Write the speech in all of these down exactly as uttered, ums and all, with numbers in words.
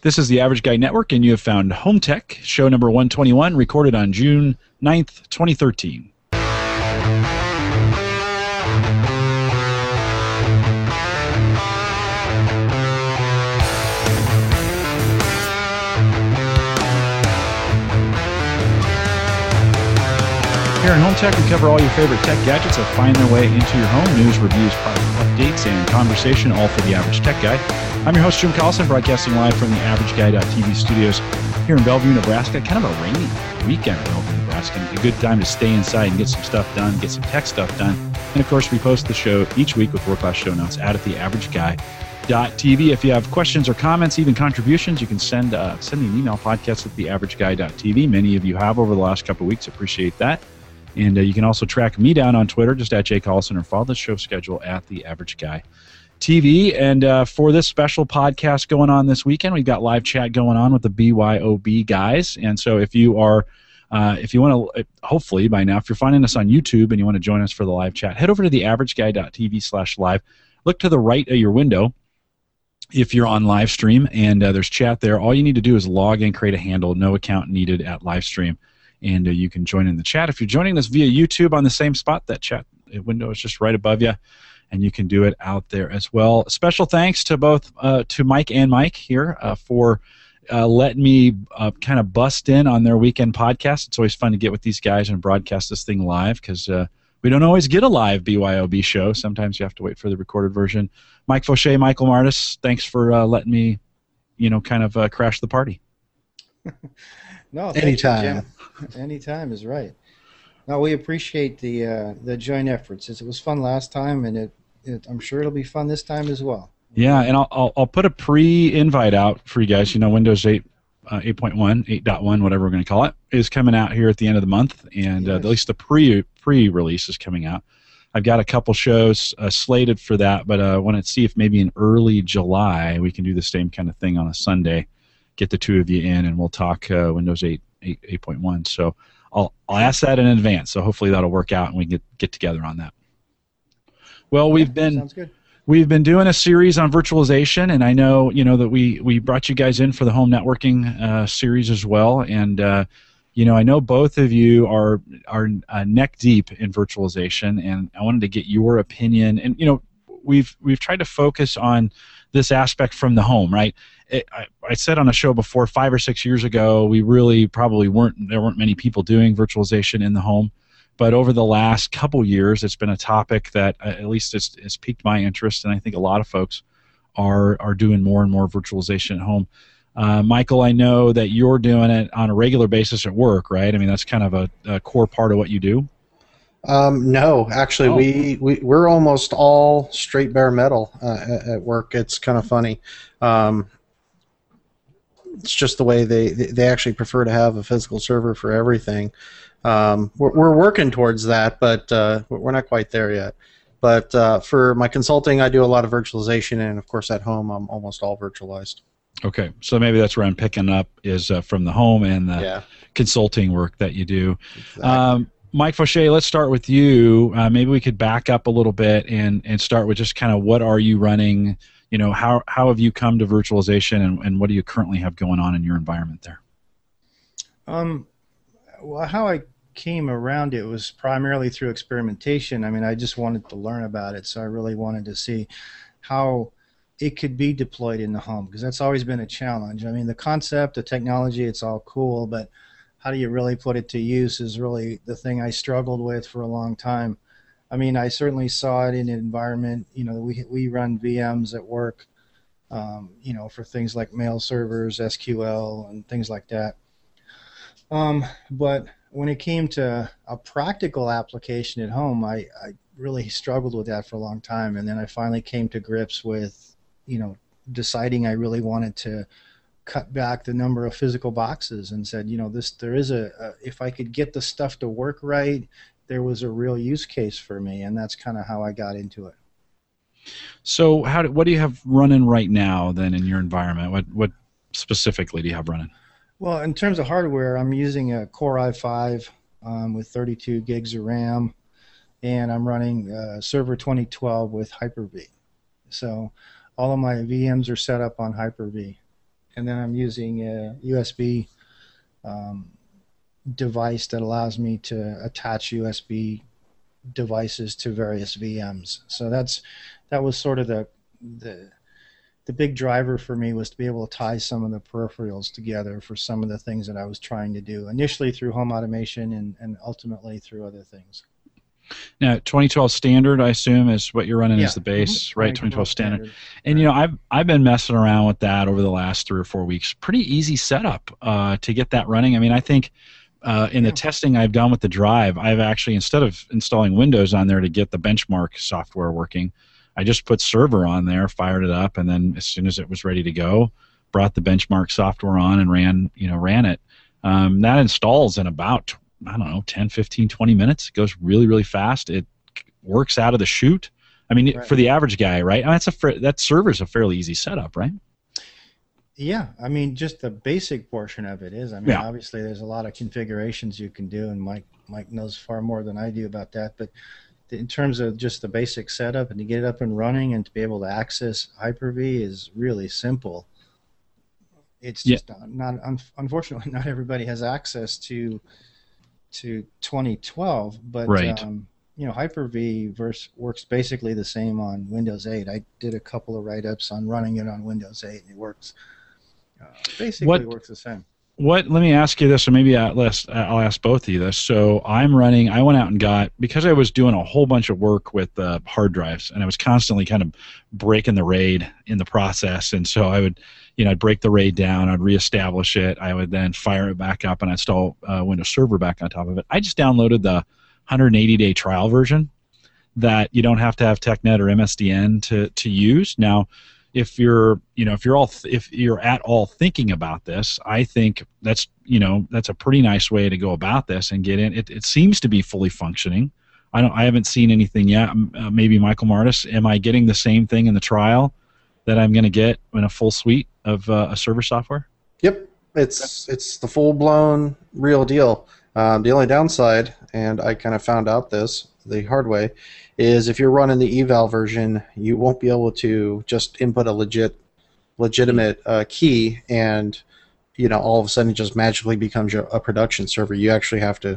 This is the Average Guy Network, and you have found Home Tech, show number one twenty-one, recorded on June ninth, twenty thirteen. Here in Home Tech, we cover all your favorite tech gadgets that find their way into your home. News, reviews, product updates, and conversation, all for the Average Tech Guy. I'm your host, Jim Collison, broadcasting live from the Average Guy dot T V studios here in Bellevue, Nebraska. Kind of a rainy weekend in Bellevue, Nebraska. A good time to stay inside and get some stuff done, get some tech stuff done. And, of course, we post the show each week with world-class show notes out at the Average Guy dot T V. If you have questions or comments, even contributions, you can send uh, send me an email, podcast at the Average Guy dot T V. Many of you have over the last couple of weeks. Appreciate that. And uh, you can also track me down on Twitter, just at Jay Collison, or follow the show schedule at The Average Guy T V. And uh, for this special podcast going on this weekend, we've got live chat going on with the B Y O B guys. And so if you are, uh, if you want to, hopefully by now, if you're finding us on YouTube and you want to join us for the live chat, head over to the Average Guy dot T V slash live. Look to the right of your window if you're on live stream, and uh, there's chat there. All you need to do is log in, create a handle, no account needed at live stream. And uh, you can join in the chat. If you're joining us via YouTube on the same spot, that chat window is just right above you, and you can do it out there as well. Special thanks to both uh, to Mike and Mike here uh, for uh, letting me uh, kind of bust in on their weekend podcast. It's always fun to get with these guys and broadcast this thing live because uh, we don't always get a live B Y O B show. Sometimes you have to wait for the recorded version. Mike Fauché, Michael Martis, thanks for uh, letting me, you know, kind of uh, crash the party. No, anytime. You, anytime is right. No, we appreciate the uh, the joint efforts. It was fun last time, and it, it I'm sure it'll be fun this time as well. Yeah, and I'll I'll, I'll put a pre-invite out for you guys. You know, Windows eight, uh, eight point one, eight point one, whatever we're going to call it, is coming out here at the end of the month, and yes. uh, at least the pre pre-release is coming out. I've got a couple shows uh, slated for that, but I uh, want to see if maybe in early July we can do the same kind of thing on a Sunday. Get the two of you in, and we'll talk uh, Windows eight, eight point one. So I'll I'll ask that in advance. So hopefully that'll work out, and we can get get together on that. Well, we've been Sounds good. we've been doing a series on virtualization, and I know you know that we we brought you guys in for the home networking uh, series as well, and uh, you know I know both of you are are uh, neck deep in virtualization, and I wanted to get your opinion. And you know we've we've tried to focus on this aspect from the home, right? It, I, I said on a show before, five or six years ago, we really probably weren't, there weren't many people doing virtualization in the home. But over the last couple years, it's been a topic that uh, at least it's, it's piqued my interest, and I think a lot of folks are are doing more and more virtualization at home. Uh, Michael, I know that you're doing it on a regular basis at work, right? I mean, that's kind of a, a core part of what you do. Um, no, actually, oh. we, we, we're almost all straight bare metal uh, at, at work. It's kind of funny. Um, it's just the way they, they actually prefer to have a physical server for everything. Um, we're, we're working towards that, but uh, we're not quite there yet. But uh, for my consulting, I do a lot of virtualization, and, of course, at home, I'm almost all virtualized. Okay, so maybe that's where I'm picking up is uh, from the home and the yeah. consulting work that you do. Exactly. Um, Mike Fauché, let's start with you. Uh, maybe we could back up a little bit and, and start with just kind of what are you running, you know, how how have you come to virtualization, and, and what do you currently have going on in your environment there? Um, well, how I came around it was primarily through experimentation. I mean, I just wanted to learn about it, so I really wanted to see how it could be deployed in the home, because that's always been a challenge. I mean, the concept, the technology, it's all cool, but how do you really put it to use is really the thing I struggled with for a long time. I mean, I certainly saw it in an environment, you know, we we run V Ms at work, um, you know, for things like mail servers, S Q L, and things like that. Um, but when it came to a practical application at home, I, I really struggled with that for a long time, and then I finally came to grips with, you know, deciding I really wanted to cut back the number of physical boxes, and said, you know, this there is a, a if I could get the stuff to work right, there was a real use case for me, and that's kind of how I got into it. So, how do, what do you have running right now then in your environment? What what specifically do you have running? Well, in terms of hardware, I'm using a Core i five um, with thirty-two gigs of RAM, and I'm running uh, Server twenty twelve with Hyper-V. So all of my V Ms are set up on Hyper-V. and then I'm using a U S B um, device that allows me to attach U S B devices to various V Ms. So that's that was sort of the the the big driver for me, was to be able to tie some of the peripherals together for some of the things that I was trying to do, initially through home automation and, and ultimately through other things. Now, twenty twelve standard, I assume, is what you're running Yeah. as the base, Mm-hmm. right? twenty twelve standard. And, you know, I've, I've been messing around with that over the last three or four weeks. Pretty easy setup uh, to get that running. I mean, I think uh, in the Yeah. testing I've done with the drive, I've actually, instead of installing Windows on there to get the benchmark software working, I just put server on there, fired it up, and then as soon as it was ready to go, brought the benchmark software on and ran, you know, ran it. Um, that installs in about, I don't know, ten, fifteen, twenty minutes. It goes really, really fast. It works out of the chute. I mean, Right. for the average guy, right? I mean, that's a fa- that server's a fairly easy setup, right? Yeah, I mean, just the basic portion of it is. I mean, Yeah. obviously there's a lot of configurations you can do, and Mike Mike knows far more than I do about that. But in terms of just the basic setup and to get it up and running and to be able to access Hyper-V is really simple. It's Yeah. just not, not un, unfortunately not everybody has access to to twenty twelve, but Right. um, you know, Hyper-V verse works basically the same on Windows eight. I did a couple of write-ups on running it on Windows eight, and it works uh, basically What- works the same. What? Let me ask you this, or maybe I'll ask, I'll ask both of you this. So I'm running. I went out and got, because I was doing a whole bunch of work with uh, hard drives, and I was constantly kind of breaking the RAID in the process. And so I would, you know, I'd break the RAID down, I'd reestablish it, I would then fire it back up and install uh, Windows Server back on top of it. I just downloaded the one hundred eighty day trial version that you don't have to have TechNet or M S D N to to use. Now, if you're, you know, if you're all, th- if you're at all thinking about this, I think that's, you know, that's a pretty nice way to go about this and get in. It, it seems to be fully functioning. I don't, I haven't seen anything yet. Uh, maybe Michael Martis, am I getting the same thing in the trial that I'm going to get in a full suite of uh, a server software? Yep, it's it's the full blown real deal. Um, the only downside, and I kind of found out this the hard way, is if you're running the eval version, you won't be able to just input a legit, legitimate uh, key, and you know all of a sudden it just magically becomes your, a production server. You actually have to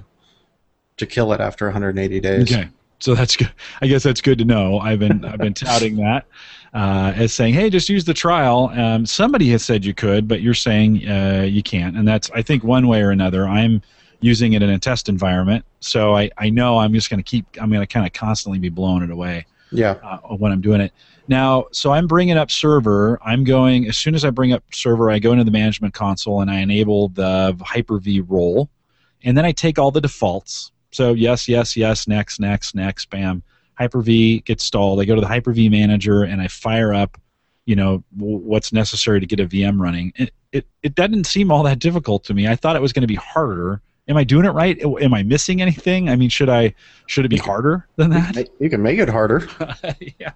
to kill it after one hundred eighty days. Okay, so that's good. I guess that's good to know. I've been I've been touting that uh, as saying, hey, just use the trial. Um, somebody has said you could, but you're saying uh, you can't, and that's, I think, one way or another. I'm using it in a test environment, so I, I know I'm just going to keep, I'm going to kind of constantly be blowing it away Yeah. uh, when I'm doing it. Now, so I'm bringing up server. I'm going, as soon as I bring up server, I go into the management console and I enable the Hyper-V role, and then I take all the defaults. So yes, yes, yes, next, next, next, bam. Hyper-V gets installed. I go to the Hyper-V manager and I fire up, you know, w- what's necessary to get a V M running. It, it, it doesn't seem all that difficult to me. I thought it was going to be harder. Am I doing it right? Am I missing anything? I mean, should I should it be harder than that? You can make it harder. Yeah.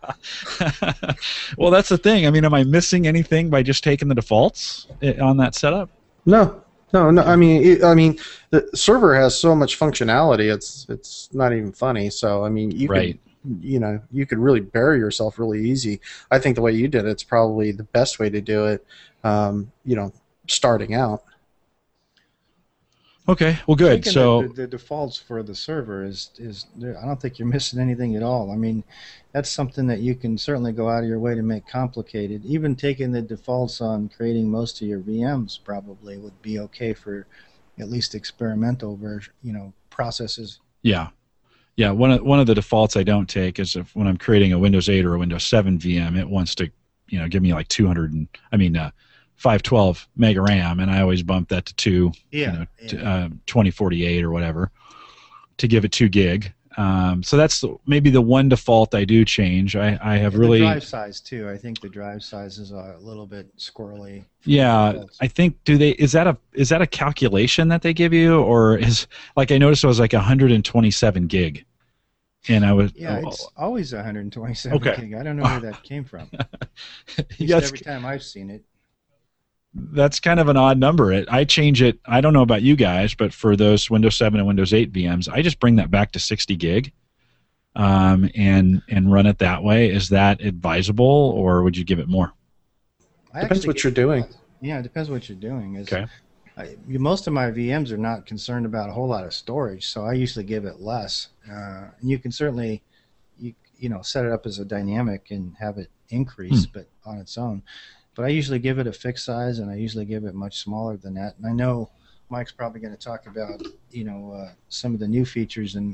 Well, that's the thing. I mean, am I missing anything by just taking the defaults on that setup? No, no, no. I mean, it, I mean, the server has so much functionality. It's it's not even funny. So I mean, you Right. could, you know, you could really bury yourself really easy. I think the way you did it's probably the best way to do it. Um, you know, starting out. Okay. Well, good. Thinking So that the, the defaults for the server is is I don't think you're missing anything at all. I mean, that's something that you can certainly go out of your way to make complicated. Even taking the defaults on creating most of your V Ms probably would be okay for at least experimental version, you know, processes. yeah, yeah. One of one of the defaults I don't take is if when I'm creating a Windows eight or a Windows seven V M, it wants to, you know, give me like two hundred and I mean. Uh, five twelve mega RAM, and I always bump that to two, Yeah, you know, yeah. to, uh, twenty forty-eight or whatever, to give it two gig. Um, so that's the, maybe the one default I do change. I, I have And really, the drive size too. I think the drive sizes are a little bit squirrely. yeah. defaults. I think do they is that a is that a calculation that they give you, or is like I noticed it was like one hundred twenty-seven gig, and I was Yeah, oh, it's always one hundred twenty-seven Okay. gig. I don't know where that came from. At least that's every time I've seen it. that's kind of an odd number. It I change it. I don't know about you guys, but for those Windows seven and Windows eight V Ms, I just bring that back to sixty gig, um, and and run it that way. Is that advisable, or would you give it more? I Depends actually what get- you're doing. Yeah, it depends what you're doing. Is Okay. I, most of my V Ms are not concerned about a whole lot of storage, so I usually give it less. Uh, and you can certainly, you you know, set it up as a dynamic and have it increase, Hmm. but on its own. But I usually give it a fixed size, and I usually give it much smaller than that. And I know Mike's probably going to talk about, you know, uh, some of the new features in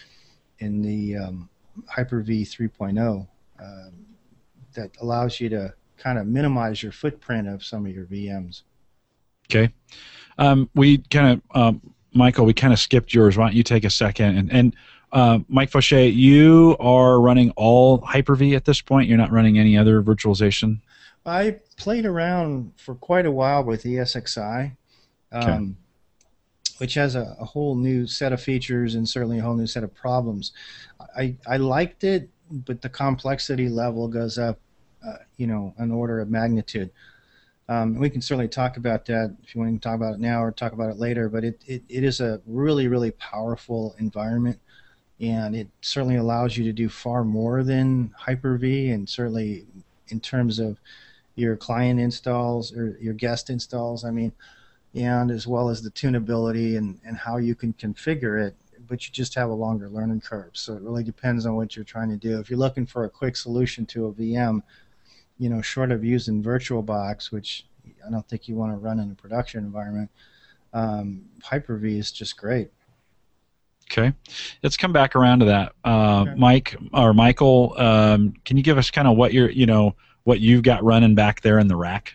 in the um, Hyper-V three point oh um, that allows you to kind of minimize your footprint of some of your V Ms. Okay. Um, we kind of, um, Michael, we kind of skipped yours. Why don't you take a second? And, and uh, Mike Fauché, you are running all Hyper-V at this point? You're not running any other virtualization? I played around for quite a while with E S X i, um, Okay. which has a, a whole new set of features and certainly a whole new set of problems. I, I liked it, but the complexity level goes up, uh, you know, an order of magnitude. Um, we can certainly talk about that if you want to talk about it now or talk about it later, but it, it, it is a really, really powerful environment, and it certainly allows you to do far more than Hyper-V, and certainly in terms of your client installs or your guest installs, I mean, and as well as the tunability and, and how you can configure it, but you just have a longer learning curve. So it really depends on what you're trying to do. If you're looking for a quick solution to a V M, you know, short of using VirtualBox, which I don't think you want to run in a production environment, um, Hyper-V is just great. Okay. Let's come back around to that. Uh, Okay. Mike or Michael, um, can you give us kind of what you're, you know, what you've got running back there in the rack?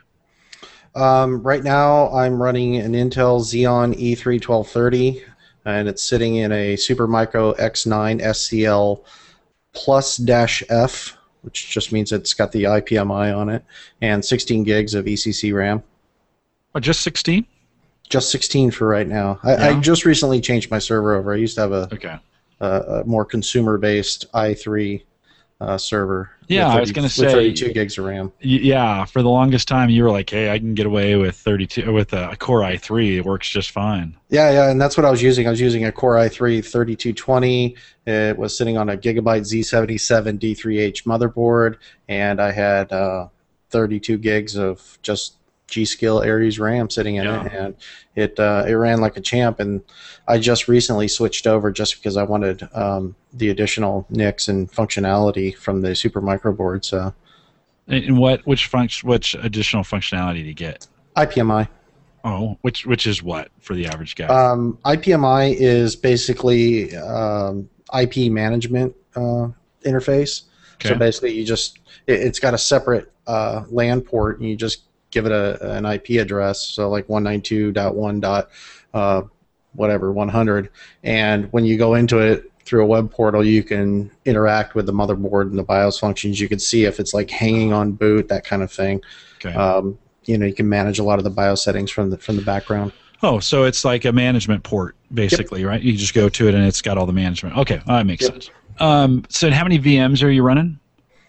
Um, right now, I'm running an Intel Xeon E three twelve thirty, and it's sitting in a Supermicro X nine S C L Plus dash F, which just means it's got the I P M I on it, and sixteen gigs of E C C RAM. Oh, just sixteen? Just sixteen for right now. I, Yeah. I just recently changed my server over. I used to have a, Okay. a, a more consumer-based i three uh, server. Yeah, with I was 30 gonna with say- thirty-two gigs of RAM. Y- Yeah, for the longest time, you were like, "Hey, I can get away with thirty-two with a Core i three. It works just fine." Yeah, yeah, and that's what I was using. I was using a Core i three thirty-two twenty. It was sitting on a Gigabyte Z seventy-seven D three H motherboard, and I had uh, thirty-two gigs of just G.Skill Aries RAM sitting in Yeah. it, and it uh, it ran like a champ. And I just recently switched over just because I wanted um, the additional N I Cs and functionality from the Supermicro board. So And and what which function which additional functionality do you get? I P M I. Oh, which which is what for the average guy? Um, I P M I is basically um, I P management uh, interface. Okay. So basically, you just it, it's got a separate uh, LAN port, and you just give it a, an I P address. So like one ninety-two dot one dot uh, whatever one hundred, and when you go into it through a web portal, you can interact with the motherboard and the BIOS functions. You can see if it's like hanging on boot, that kind of thing. Okay. Um, you know, you can manage a lot of the BIOS settings from the from the background. Oh, so it's like a management port, basically, right? You just go to it and it's got all the management. Okay, that makes Yep. sense. Um, so how many V Ms are you running?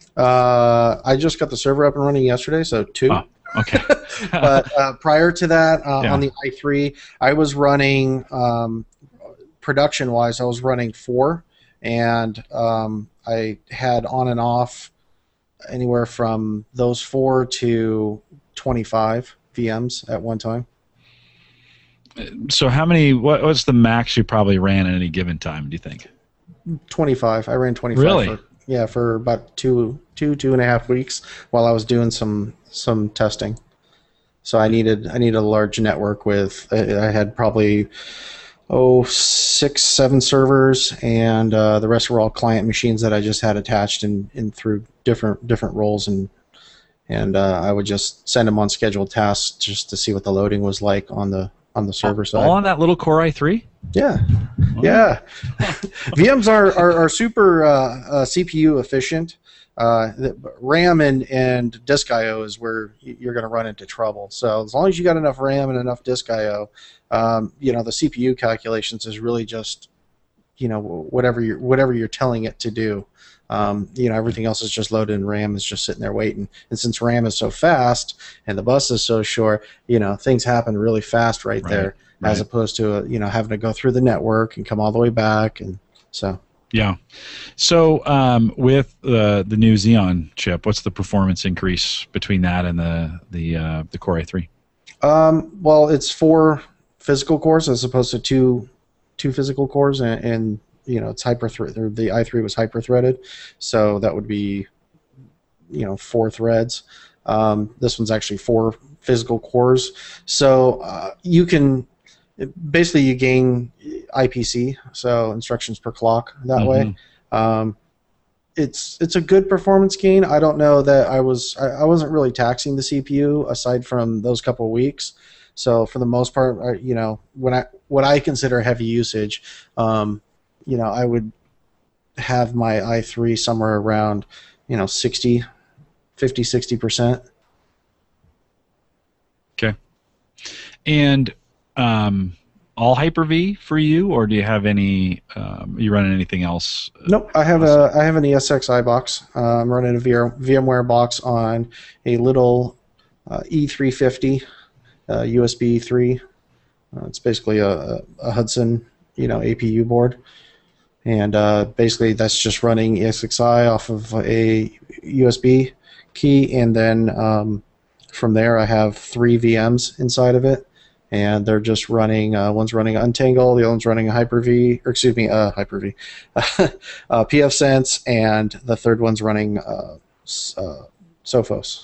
Uh, I just got the server up and running yesterday, so two. Oh, okay. But uh, prior to that, uh, Yeah. on the i three, I was running, um, production-wise, I was running four, and um, I had on and off anywhere from those four to twenty-five V Ms at one time. So how many? What, what's the max you probably ran at any given time? Do you think? twenty-five. I ran twenty-five. Really? For, yeah, for about two, two, two and a half weeks while I was doing some some testing. So I needed I needed a large network with. I I had probably oh six, seven servers, and uh, the rest were all client machines that I just had attached in, in through different different roles, and and uh, I would just send them on scheduled tasks just to see what the loading was like on the on the server side. All on that little Core i three? Yeah, Wow. yeah. V Ms are are, are super uh, uh, C P U efficient. Uh, the, RAM and, and disk I O is where y- you're going to run into trouble. So as long as you got enough RAM and enough disk I O, um, you know, the C P U calculations is really just, you know, whatever you're whatever you're telling it to do. Um, you know, everything else is just loaded, and RAM is just sitting there waiting. And since RAM is so fast and the bus is so short, you know, things happen really fast right, Right, there, right. as opposed to uh, you know having to go through the network and come all the way back, and so. Yeah. So um, with the the new Xeon chip, what's the performance increase between that and the the uh, the Core i three? Um, well, it's four physical cores as opposed to two two physical cores, and, and you know it's hyper thread. The i three was hyper threaded, so that would be you know four threads. Um, this one's actually four physical cores, so uh, you can basically you gain I P C, so instructions per clock that mm-hmm. way. Um, it's it's a good performance gain. I don't know that I was I, I wasn't really taxing the C P U aside from those couple of weeks. So for the most part, I, you know, when I what I consider heavy usage, um, you know, I would have my i three somewhere around, you know, sixty, fifty, sixty percent. Okay. And um, all Hyper-V for you, or do you have any? Um, are you running anything else? Nope. I have a I have an E S X i box. Uh, I'm running a VMware box on a little uh, E three fifty uh, U S B three. Uh, it's basically a, a Hudson, you know, A P U board, and uh, basically that's just running E S X i off of a U S B key, and then um, from there I have three V Ms inside of it. And they're just running. Uh, one's running Untangle, the other one's running Hyper-V, or excuse me, uh, Hyper-V, uh, pfSense, and the third one's running uh, uh, Sophos.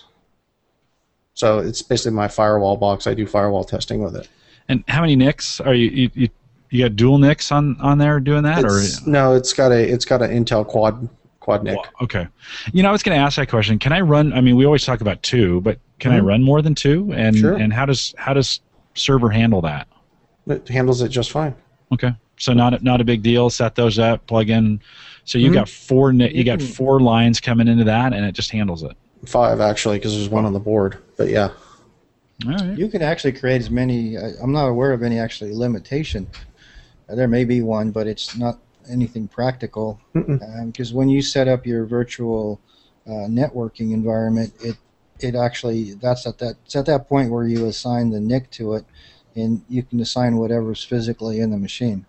So it's basically my firewall box. I do firewall testing with it. And how many N I Cs are you? You, you, you got dual N I Cs on, on there doing that, it's, or no? It's got a it's got an Intel quad quad N I C. Okay. You know, I was going to ask that question. Can I run? I mean, we always talk about two, but can mm-hmm. I run more than two? And sure. And how does how does server handle that? It handles it just fine. Okay, so not a, not a big deal. Set those up, plug in. So you mm-hmm. got four you got four lines coming into that, and it just handles it. Five actually, because there's one on the board. But yeah, all right. You can actually create as many. I'm not aware of any actually limitation. There may be one, but it's not anything practical. Because um, when you set up your virtual uh, networking environment, it it actually that's at that it's at that point where you assign the N I C to it, and you can assign whatever's physically in the machine.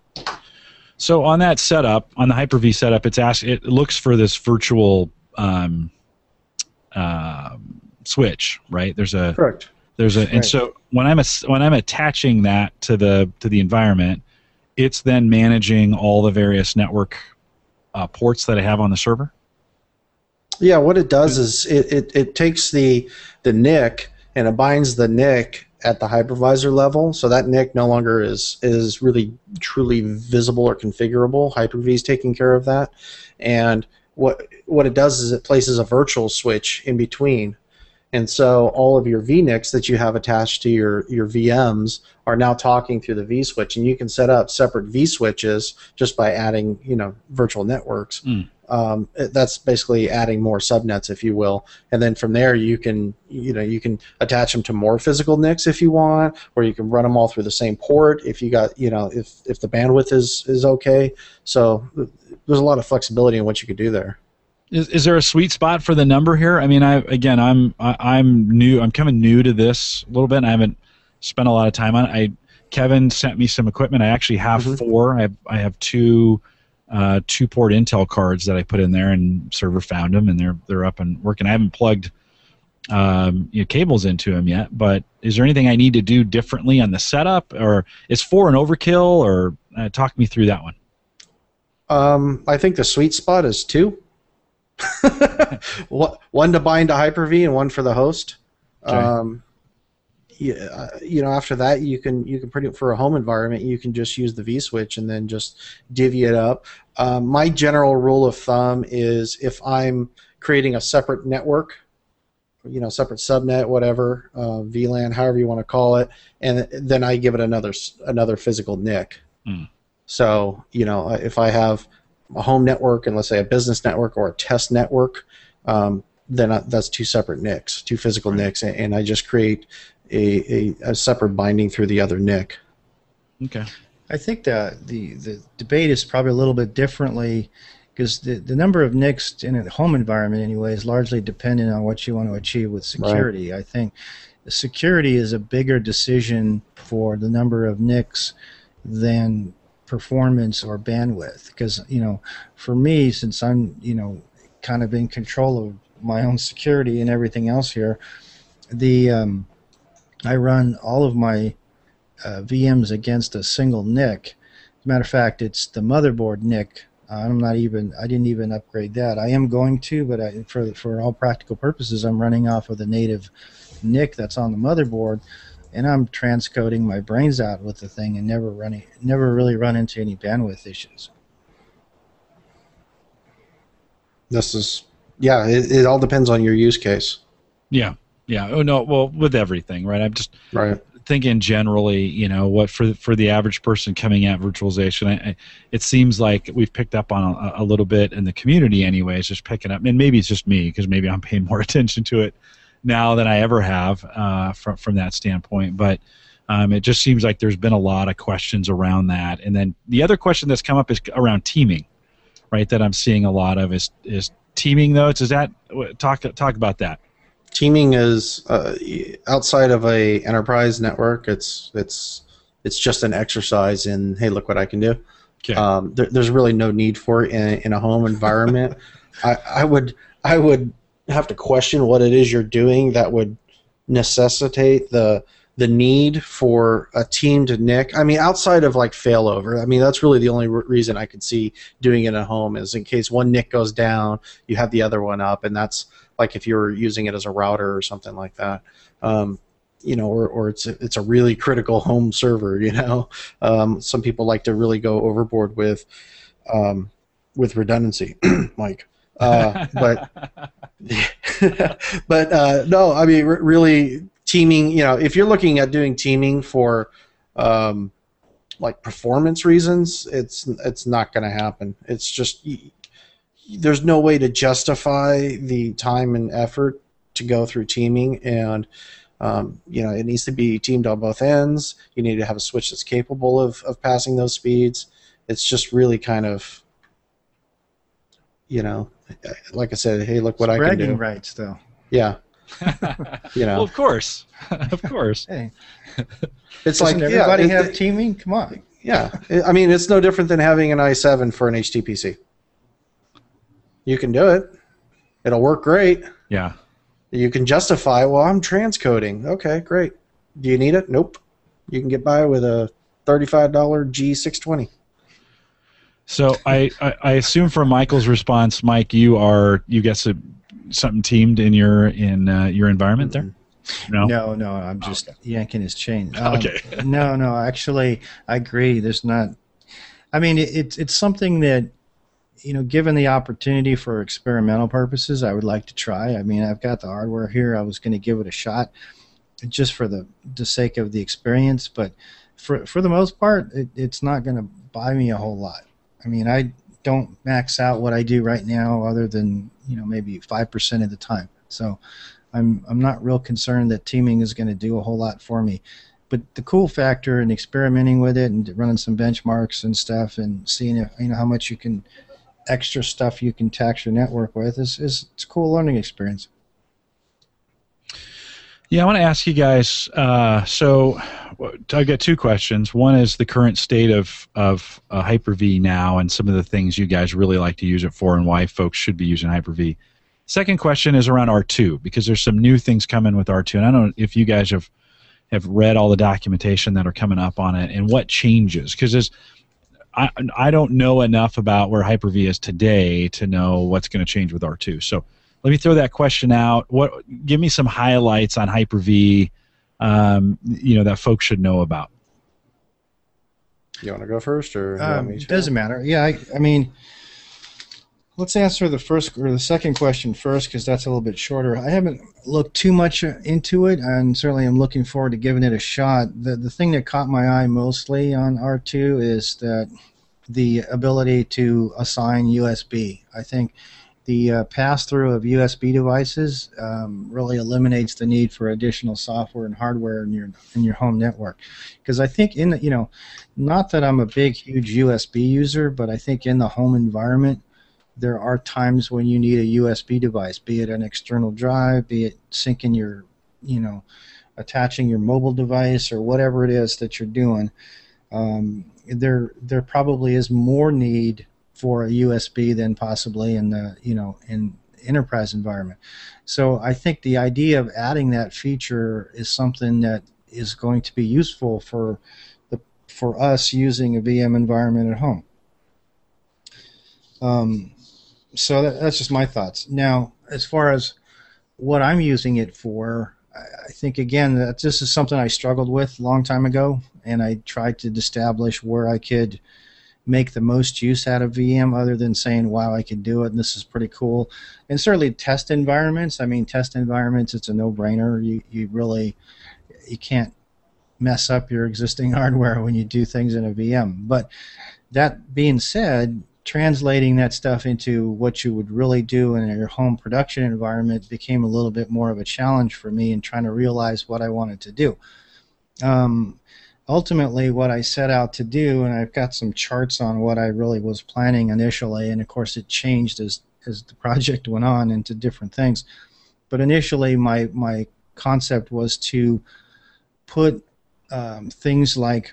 So on that setup, on the Hyper-V setup, it's asked, it looks for this virtual um, uh, switch, right? There's a correct. There's a, right. and so when I'm a, when I'm attaching that to the to the environment, it's then managing all the various network uh, ports that I have on the server. Yeah, what it does is it, it, it takes the the N I C and it binds the N I C at the hypervisor level, so that N I C no longer is is really truly visible or configurable. Hyper-V is taking care of that, and what what it does is it places a virtual switch in between, and so all of your V N I Cs that you have attached to your your V Ms are now talking through the vSwitch, and you can set up separate vSwitches just by adding you know virtual networks. Mm. Um, that's basically adding more subnets, if you will, and then from there you can, you know, you can attach them to more physical N I Cs if you want, or you can run them all through the same port if you got, you know, if if the bandwidth is is okay. So there's a lot of flexibility in what you could do there. Is is there a sweet spot for the number here? I mean, I again, I'm I, I'm new. I'm coming new to this a little bit. And I haven't spent a lot of time on it. I Kevin sent me some equipment. I actually have mm-hmm. four. I have I have two. Uh, two port Intel cards that I put in there, and server found them, and they're they're up and working. I haven't plugged um, you know, cables into them yet, but is there anything I need to do differently on the setup, or is four an overkill, or uh, talk me through that one? Um, I think the sweet spot is two. One to bind to Hyper-V and one for the host. Okay. Um, Yeah, you know, after that, you can you can pretty for a home environment, you can just use the vSwitch and then just divvy it up. Um, my general rule of thumb is if I'm creating a separate network, you know, separate subnet, whatever, uh, V LAN, however you want to call it, and then I give it another another physical N I C. Mm. So, you know, if I have a home network and let's say a business network or a test network, um, then I, that's two separate N I Cs, two physical right. N I Cs, and I just create A, a, a separate binding through the other N I C. Okay. I think that the, the debate is probably a little bit differently because the, the number of N I Cs in a home environment anyway is largely dependent on what you want to achieve with security. Right. I think security is a bigger decision for the number of N I Cs than performance or bandwidth, because you know, for me, since I'm you know kind of in control of my own security and everything else here, the um, I run all of my uh, V Ms against a single N I C. As a matter of fact, it's the motherboard N I C. Uh, I'm not even. I didn't even upgrade that. I am going to, but I, for for all practical purposes, I'm running off of the native N I C that's on the motherboard, and I'm transcoding my brains out with the thing and never running, never really run into any bandwidth issues. This is, yeah, it, it all depends on your use case. Yeah, yeah. Oh no, well, with everything, right? I'm just right. thinking generally, you know, what for for the average person coming at virtualization, I, I, it seems like we've picked up on a, a little bit in the community, anyways, just picking up. And maybe it's just me because maybe I'm paying more attention to it now than I ever have uh, from from that standpoint. But um, it just seems like there's been a lot of questions around that. And then the other question that's come up is around teaming. Right, that I'm seeing a lot of is is teaming though. Does that talk talk about that? Teaming is uh, outside of a enterprise network. It's it's it's just an exercise in, hey, look what I can do. Okay. Um, there, there's really no need for it in, in a home environment. I, I would I would have to question what it is you're doing that would necessitate the the need for a team to N I C. I mean, outside of like failover, I mean, that's really the only re- reason I could see doing it at home is in case one N I C goes down, you have the other one up, and that's like if you're using it as a router or something like that. Um, you know, or, or it's a, it's a really critical home server, you know. Um, some people like to really go overboard with um, with redundancy, Mike. Uh, but but uh, no, I mean, r- really, teaming, you know, if you're looking at doing teaming for um, like performance reasons, it's it's not going to happen. It's just there's no way to justify the time and effort to go through teaming, and um, you know, it needs to be teamed on both ends. You need to have a switch that's capable of, of passing those speeds. It's just really kind of, you know, like I said, hey, look what it's I can do. bragging rights, though. Yeah. You know. Well, of course, of course. Hey, it's doesn't like everybody yeah, have it, teaming? Come on. Yeah, I mean, it's no different than having an i seven for an H T P C. You can do it. It'll work great. Yeah. You can justify, well, I'm transcoding. Okay, great. Do you need it? Nope. You can get by with a thirty-five dollars G six twenty. So I, I, I assume from Michael's response, Mike, you are you get some, something teamed in your in uh, your environment there? No, no, no. I'm just okay. yanking his chain. Um, Okay. no, no. Actually, I agree. There's not. I mean, it, it's it's something that, you know, given the opportunity for experimental purposes, I would like to try. I mean, I've got the hardware here. I was going to give it a shot, just for the the sake of the experience. But for for the most part, it, it's not going to buy me a whole lot. I mean, I don't max out what I do right now, other than, you know, maybe five percent of the time. So I'm I'm not real concerned that teaming is going to do a whole lot for me. But the cool factor in experimenting with it and running some benchmarks and stuff and seeing if, you know, how much you can extra stuff you can tax your network with is, is it's a cool learning experience. Yeah, I want to ask you guys. Uh, so, I've got two questions. One is the current state of of uh, Hyper-V now, and some of the things you guys really like to use it for, and why folks should be using Hyper-V. Second question is around R two, because there's some new things coming with R two, and I don't know if you guys have have read all the documentation that are coming up on it, and what changes. Because I I don't know enough about where Hyper-V is today to know what's going to change with R two. So let me throw that question out. What? Give me some highlights on Hyper-V, um, you know, that folks should know about. You want to go first, or you Um, want me it to? doesn't matter. Yeah, I, I mean, let's answer the first or the second question first, because that's a little bit shorter. I haven't looked too much into it, and certainly I'm looking forward to giving it a shot. The the thing that caught my eye mostly on R two is that the ability to assign U S B. I think the uh, pass-through of U S B devices um, really eliminates the need for additional software and hardware in your in your home network. Because I think in the, you know, not that I'm a big, huge U S B user, but I think in the home environment, there are times when you need a U S B device, be it an external drive, be it syncing your, you know, attaching your mobile device or whatever it is that you're doing. Um, there, there probably is more need for a U S B than possibly in the, you know, in enterprise environment. So I think the idea of adding that feature is something that is going to be useful for the for us using a V M environment at home. Um, so that, that's just my thoughts. Now, as far as what I'm using it for, I think, again, that this is something I struggled with a long time ago, and I tried to establish where I could make the most use out of V M other than saying, wow, I can do it, and this is pretty cool. And certainly test environments, I mean, test environments, it's a no-brainer. You, you really, you can't mess up your existing hardware when you do things in a V M. But that being said, translating that stuff into what you would really do in your home production environment became a little bit more of a challenge for me in trying to realize what I wanted to do. Um, ultimately, what I set out to do, and I've got some charts on what I really was planning initially, and of course it changed as, as the project went on into different things. But initially, my, my concept was to put um, things like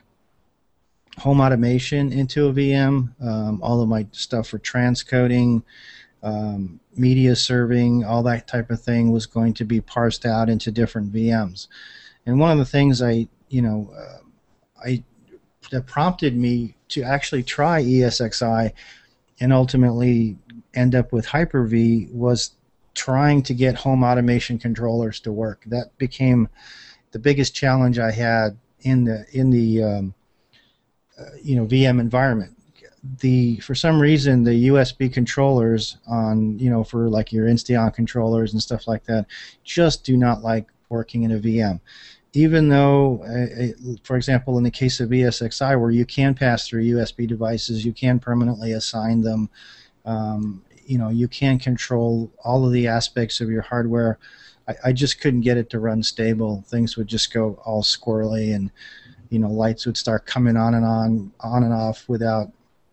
home automation into a V M, um, all of my stuff for transcoding, um, media serving, all that type of thing was going to be parsed out into different V Ms. And one of the things I, you know, uh, I that prompted me to actually try E S X i and ultimately end up with Hyper-V was trying to get home automation controllers to work. That became the biggest challenge I had in the in the um, uh, you know V M environment. The for some reason the U S B controllers on you know for like your Insteon controllers and stuff like that just do not like working in a V M. Even though, uh, for example, in the case of E S X i, where you can pass through U S B devices, you can permanently assign them. Um, you know, you can control all of the aspects of your hardware. I, I just couldn't get it to run stable. Things would just go all squirrely, and you know, lights would start coming on and on, on and off without,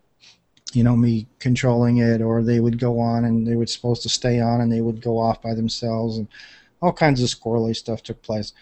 you know, me controlling it, or they would go on and they were supposed to stay on and they would go off by themselves, and all kinds of squirrely stuff took place.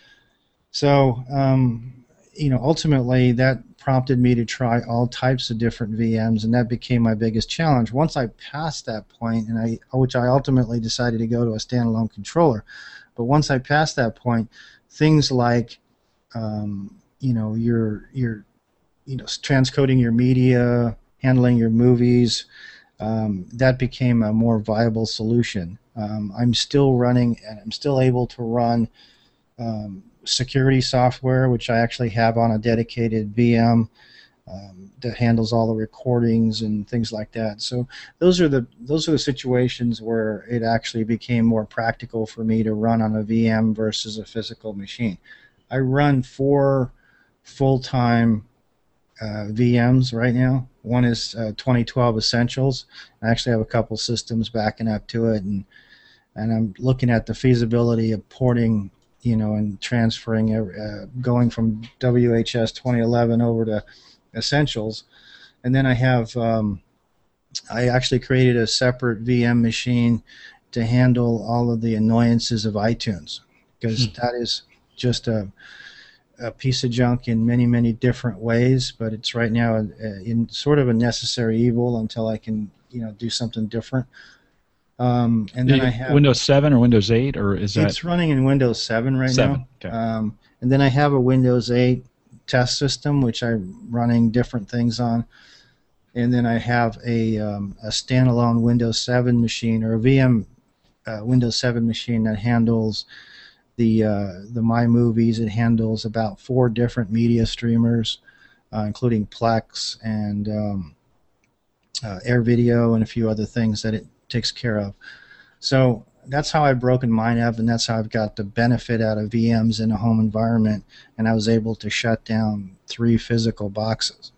So, um, you know, ultimately that prompted me to try all types of different V Ms, and that became my biggest challenge. Once I passed that point, and I, which I ultimately decided to go to a standalone controller, but once I passed that point, things like, um, you know, your your, you know, transcoding your media, handling your movies, um, that became a more viable solution. Um, I'm still running, and I'm still able to run um, security software, which I actually have on a dedicated V M um, that handles all the recordings and things like that. So those are the those are the situations where it actually became more practical for me to run on a V M versus a physical machine. I run four full-time uh, V Ms right now. One is uh, twenty twelve Essentials. I actually have a couple systems backing up to it, and and I'm looking at the feasibility of porting, you know, and transferring, uh, going from W H S twenty eleven over to Essentials. And then I have, um, I actually created a separate V M machine to handle all of the annoyances of iTunes, because hmm. that is just a, a piece of junk in many, many different ways, but it's right now a, a, in sort of a necessary evil until I can, you know, do something different. Um, and then I have Windows seven or Windows eight, or is that? It's running in Windows seven right seven. now. Okay. Um, and then I have a Windows eight test system, which I'm running different things on. And then I have a, um, a standalone Windows seven machine, or a V M uh, Windows seven machine that handles the uh, the My Movies. It handles about four different media streamers, uh, including Plex and um, uh, Air Video and a few other things that it takes care of. So that's how I've broken mine up, and that's how I've got the benefit out of V Ms in a home environment, and I was able to shut down three physical boxes.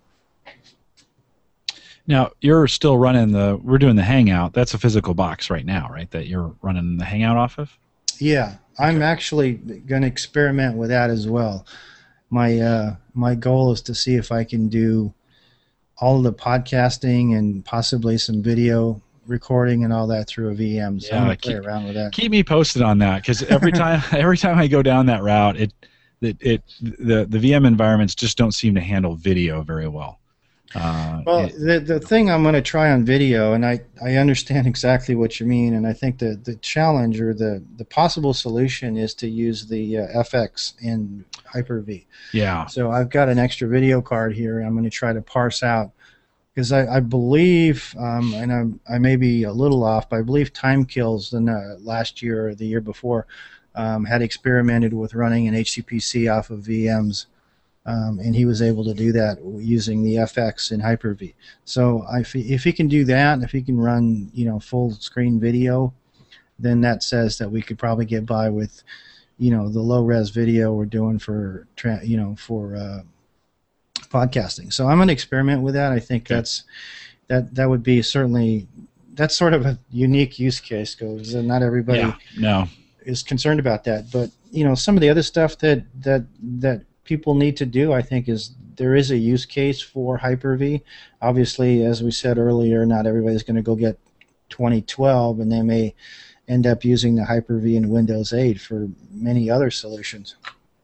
Now, you're still running the, we're doing the Hangout. That's a physical box right now, right, that you're running the Hangout off of? Yeah, I'm okay. actually going to experiment with that as well. My, uh, my goal is to see if I can do all the podcasting and possibly some video recording and all that through a V M. So yeah, I'm gonna keep, play around with that. Keep me posted on that, because every time every time I go down that route, it it, it the the V M environments just don't seem to handle video very well. Uh, Well, it, the the thing I'm going to try on video, and I, I understand exactly what you mean, and I think the, the challenge or the, the possible solution is to use the uh, F X in Hyper-V. yeah. So I've got an extra video card here. I'm going to try to parse out, because I, I believe, um, and I'm, I may be a little off, but I believe Time Kills in, uh, last year or the year before um, had experimented with running an H C P C off of V Ms. Um, and he was able to do that using the F X in Hyper-V. So if he, if he can do that, if he can run, you know, full screen video, then that says that we could probably get by with, you know, the low res video we're doing for, tra- you know, for uh, podcasting. So I'm going to experiment with that. I think Okay. that's that that would be certainly that's sort of a unique use case, because not everybody Yeah. No. is concerned about that. But you know, some of the other stuff that that that people need to do, I think, is there is a use case for Hyper-V. Obviously, as we said earlier, not everybody's going to go get twenty twelve, and they may end up using the Hyper-V in Windows eight for many other solutions.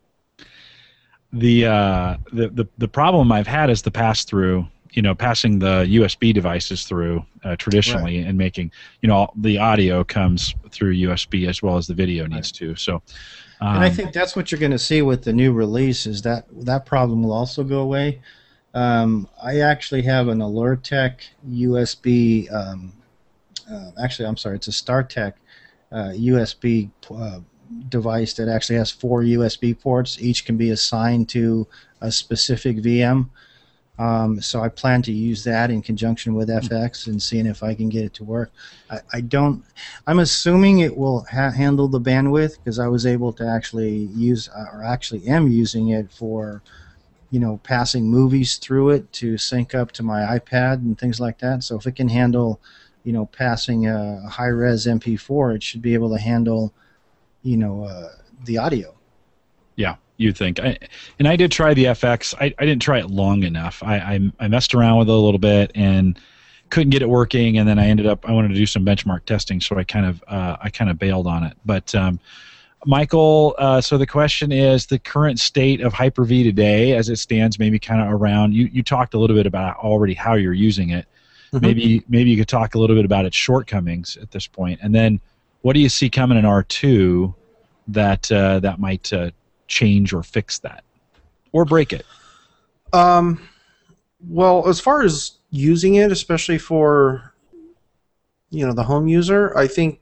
The, uh, the the the problem I've had is the pass through. You know, passing the U S B devices through uh, traditionally, right. and making, you know, the audio comes through U S B as well as the video needs right. to. So. Um, and I think that's what you're going to see with the new release, is that that problem will also go away. Um, I actually have an Alertec U S B, um, uh, actually, I'm sorry, it's a StarTech uh, U S B uh, device that actually has four U S B ports. Each can be assigned to a specific V M. Um, so I plan to use that in conjunction with F X and seeing if I can get it to work. I, I don't. I'm assuming it will ha- handle the bandwidth, because I was able to actually use, or actually am using it for, you know, passing movies through it to sync up to my iPad and things like that. So if it can handle, you know, passing a, a high-res M P four, it should be able to handle, you know, uh, the audio. Yeah. You'd think. I, and I did try the F X. I, I didn't try it long enough. I, I I messed around with it a little bit and couldn't get it working. And then I ended up, I wanted to do some benchmark testing, so I kind of uh, I kind of bailed on it. But um, Michael, uh, so the question is the current state of Hyper-V today, as it stands, maybe kind of around. You you talked a little bit about already how you're using it. Mm-hmm. Maybe maybe you could talk a little bit about its shortcomings at this point, and then what do you see coming in R two that uh, that might uh, change or fix that, or break it? Um, well, as far as using it, especially for, you know, the home user, I think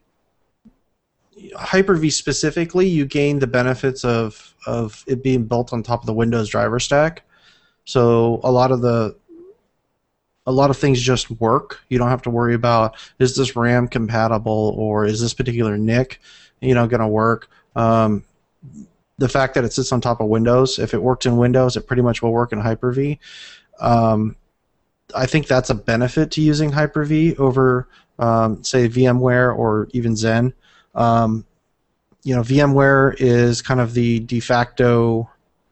Hyper-V specifically, you gain the benefits of of it being built on top of the Windows driver stack. So a lot of the a lot of things just work. You don't have to worry about, is this RAM compatible, or is this particular N I C, you know, going to work. Um, The fact that it sits on top of Windows, if it worked in Windows, it pretty much will work in Hyper-V. Um, I think that's a benefit to using Hyper-V over, um, say, VMware or even Zen. Um, you know, VMware is kind of the de facto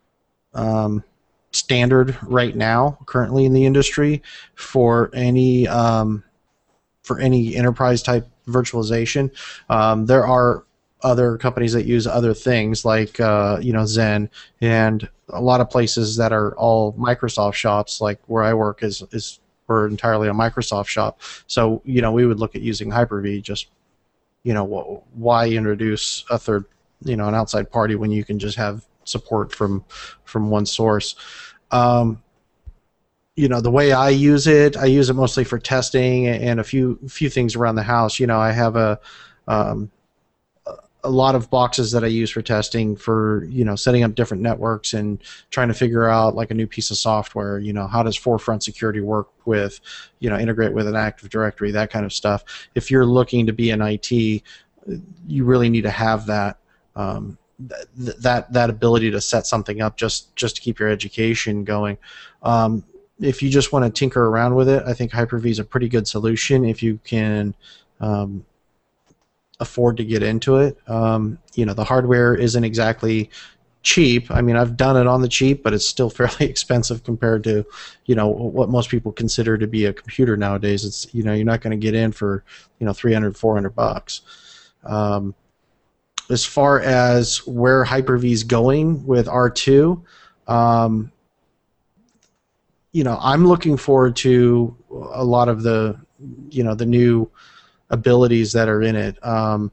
um, standard right now, currently in the industry, for any um, for any enterprise type virtualization. Um, there are other companies that use other things like uh, you know, Zen, and a lot of places that are all Microsoft shops, like where I work is is we're entirely a Microsoft shop. So, you know, we would look at using Hyper-V. Just, you know, wh- why introduce a third, you know, an outside party when you can just have support from from one source. Um, you know, the way I use it, I use it mostly for testing and a few few things around the house. You know, I have a um, a lot of boxes that I use for testing, for, you know, setting up different networks and trying to figure out, like, a new piece of software. You know, how does Forefront Security work with, you know, integrate with an Active Directory, that kind of stuff. If you're looking to be in I T, you really need to have that um, th- that that ability to set something up just just to keep your education going. Um, if you just want to tinker around with it, I think Hyper-V is a pretty good solution if you can um, afford to get into it. Um, you know, the hardware isn't exactly cheap. I mean, I've done it on the cheap, but it's still fairly expensive compared to, you know, what most people consider to be a computer nowadays. It's, you know, you're not going to get in for, you know, three hundred, four hundred bucks. Um, as far as where Hyper-V is going with R two, um, you know, I'm looking forward to a lot of the, you know, the new abilities that are in it. Um,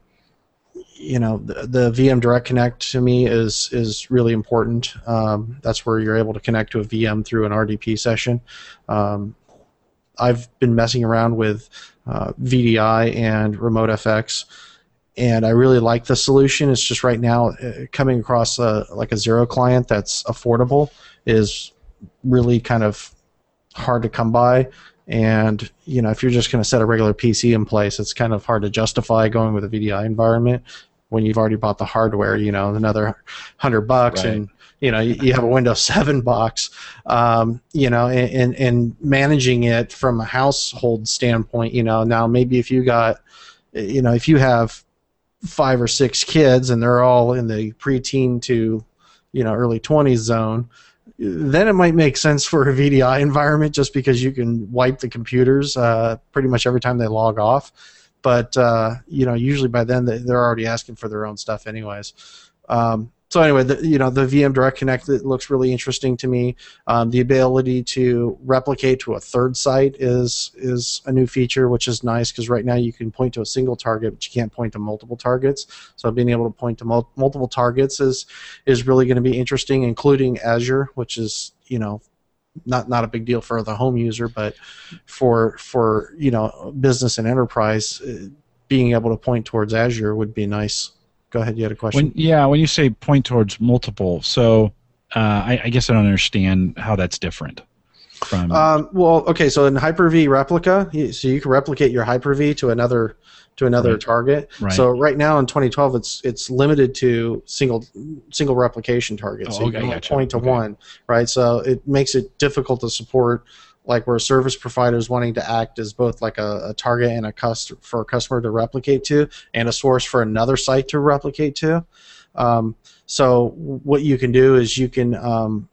you know, the, the V M Direct Connect to me is is really important. Um, that's where you're able to connect to a V M through an R D P session. Um, I've been messing around with uh, V D I and Remote F X, and I really like the solution. It's just right now uh, coming across a, like a Zero client that's affordable is really kind of hard to come by. And you know, if you're just going to set a regular P C in place, it's kind of hard to justify going with a V D I environment when you've already bought the hardware. You know, another hundred bucks, Right. and you know, you, you have a Windows seven box. Um, you know, and, and and managing it from a household standpoint. You know, now maybe if you got, you know, if you have five or six kids and they're all in the preteen to, you know, early twenties zone, then it might make sense for a V D I environment just because you can wipe the computers uh, pretty much every time they log off. But uh, you know, usually by then they're already asking for their own stuff anyways. Um, so anyway, the, you know, the V M Direct Connect, it looks really interesting to me. Um, the ability to replicate to a third site is is a new feature, which is nice because right now you can point to a single target, but you can't point to multiple targets. So being able to point to mul- multiple targets is is really going to be interesting, including Azure, which is, you know, not not a big deal for the home user, but for for you know, business and enterprise, uh, being able to point towards Azure would be nice. Go ahead, you had a question. When, yeah, when you say point towards multiple, so uh, I, I guess I don't understand how that's different from. Um, well, okay, so in Hyper-V Replica, you, so you can replicate your Hyper-V to another to another Right. target. Right. So right now in twenty twelve, it's it's limited to single single replication targets. Oh, so you okay, can only gotcha. point to Okay. one, right? So it makes it difficult to support, like where a service provider is wanting to act as both like a, a target and a cust- for a customer to replicate to, and a source for another site to replicate to. Um, so what you can do is you can um,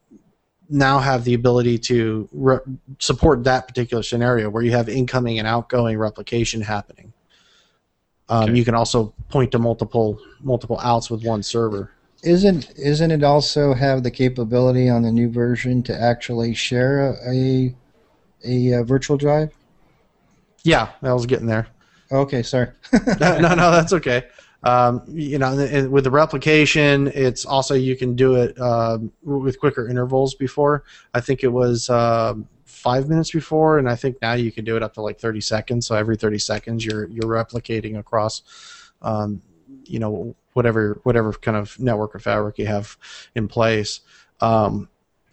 now have the ability to re- support that particular scenario where you have incoming and outgoing replication happening. Um, Okay. You can also point to multiple multiple outs with one server. Isn't isn't it also have the capability on the new version to actually share a a, a, uh virtual drive? Yeah, I was getting there. Okay, sorry. no, no, no, that's okay. Um, you know, and with the replication, it's also you can do it um, with quicker intervals. Before, I think it was um, five minutes before, and I think now you can do it up to like thirty seconds. So every thirty seconds, you're you're replicating across, um, you know, whatever whatever kind of network or fabric you have in place. Um,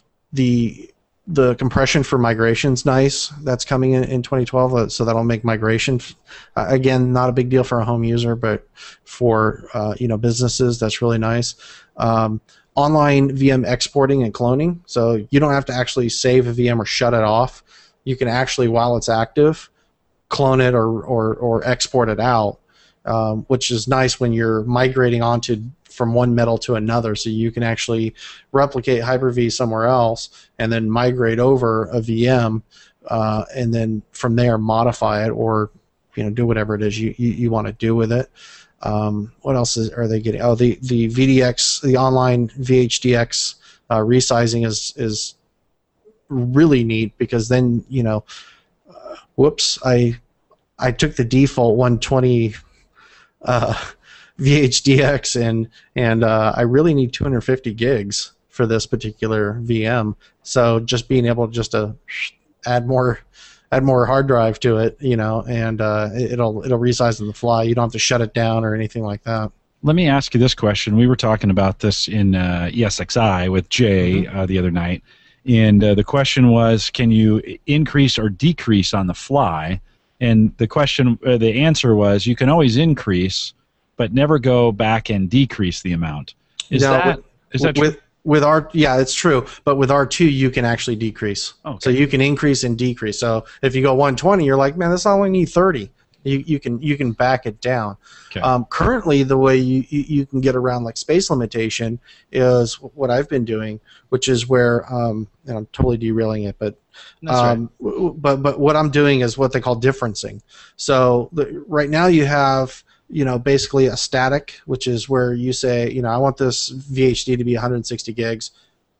the The compression for migration's nice. That's coming in, in twenty twelve, so that'll make migration uh, again not a big deal for a home user, but for uh, you know, businesses, that's really nice. Um, online V M exporting and cloning, so you don't have to actually save a V M or shut it off. You can actually, while it's active, clone it or or, or export it out, um, which is nice when you're migrating onto from one metal to another, so you can actually replicate Hyper-V somewhere else and then migrate over a V M, uh, and then from there modify it or, you know, do whatever it is you, you, you want to do with it. Um, what else is, are they getting? Oh, the, the V D X, the online V H D X uh, resizing is is really neat because then, you know, uh, whoops, I I took the default one twenty uh, V H D X and and uh, I really need two hundred fifty gigs for this particular V M. So just being able just to add more add more hard drive to it, you know, and uh, it'll it'll resize on the fly. You don't have to shut it down or anything like that. Let me ask you this question. We were talking about this in uh, E S X i with Jay Mm-hmm. uh, the other night, and uh, the question was, can you increase or decrease on the fly? And the question, uh, the answer was, you can always increase, but never go back and decrease the amount. Is No, that with, is that with true? with R? Yeah, it's true. But with R two, you can actually decrease. Okay. So you can increase and decrease. So if you go one twenty, you're like, man, this I only need thirty. You you can you can back it down. Okay. Um, currently, the way you, you you can get around like space limitation is what I've been doing, which is where um, and I'm totally derailing it, but That's right. um, w- but but what I'm doing is what they call differencing. So the, right now you have, you know, basically a static, which is where you say, you know, I want this V H D to be one hundred sixty gigs.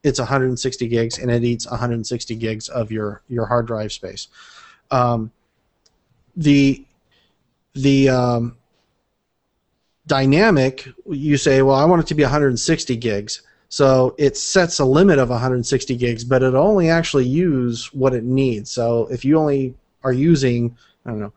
it's one hundred sixty gigs, and it eats one hundred sixty gigs of your, your hard drive space. Um, the the um, dynamic, you say, well, I want it to be one hundred sixty gigs. So it sets a limit of one hundred sixty gigs, but it only actually use what it needs. So if you only are using, I don't know,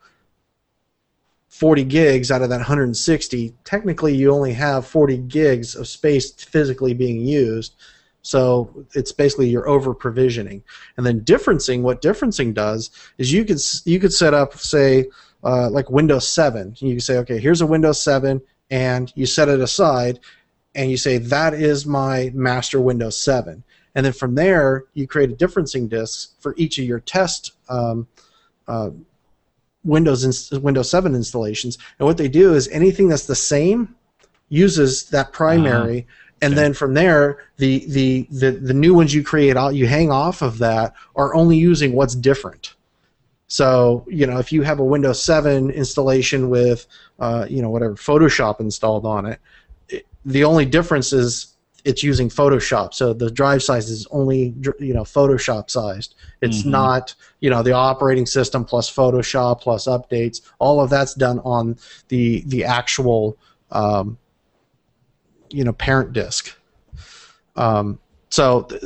forty gigs out of that one hundred sixty, technically you only have forty gigs of space physically being used. So it's basically you're over provisioning. And then differencing, what differencing does is you could you could set up, say, uh, like Windows seven. You can say, okay, here's a Windows seven, and you set it aside, and you say that is my master Windows seven. And then from there, you create a differencing disk for each of your test um, uh, Windows ins- Windows seven installations. And what they do is anything that's the same uses that primary. Uh-huh. And okay. then from there, the, the, the, the new ones you create, you hang off of that, are only using what's different. So, you know, if you have a Windows seven installation with, uh, you know, whatever, Photoshop installed on it, it, the only difference is it's using Photoshop. So the drive size is only, you know, Photoshop sized. It's mm-hmm. not, you know, the operating system plus Photoshop plus updates. All of that's done on the, the actual, um, you know, parent disk. Um, so th-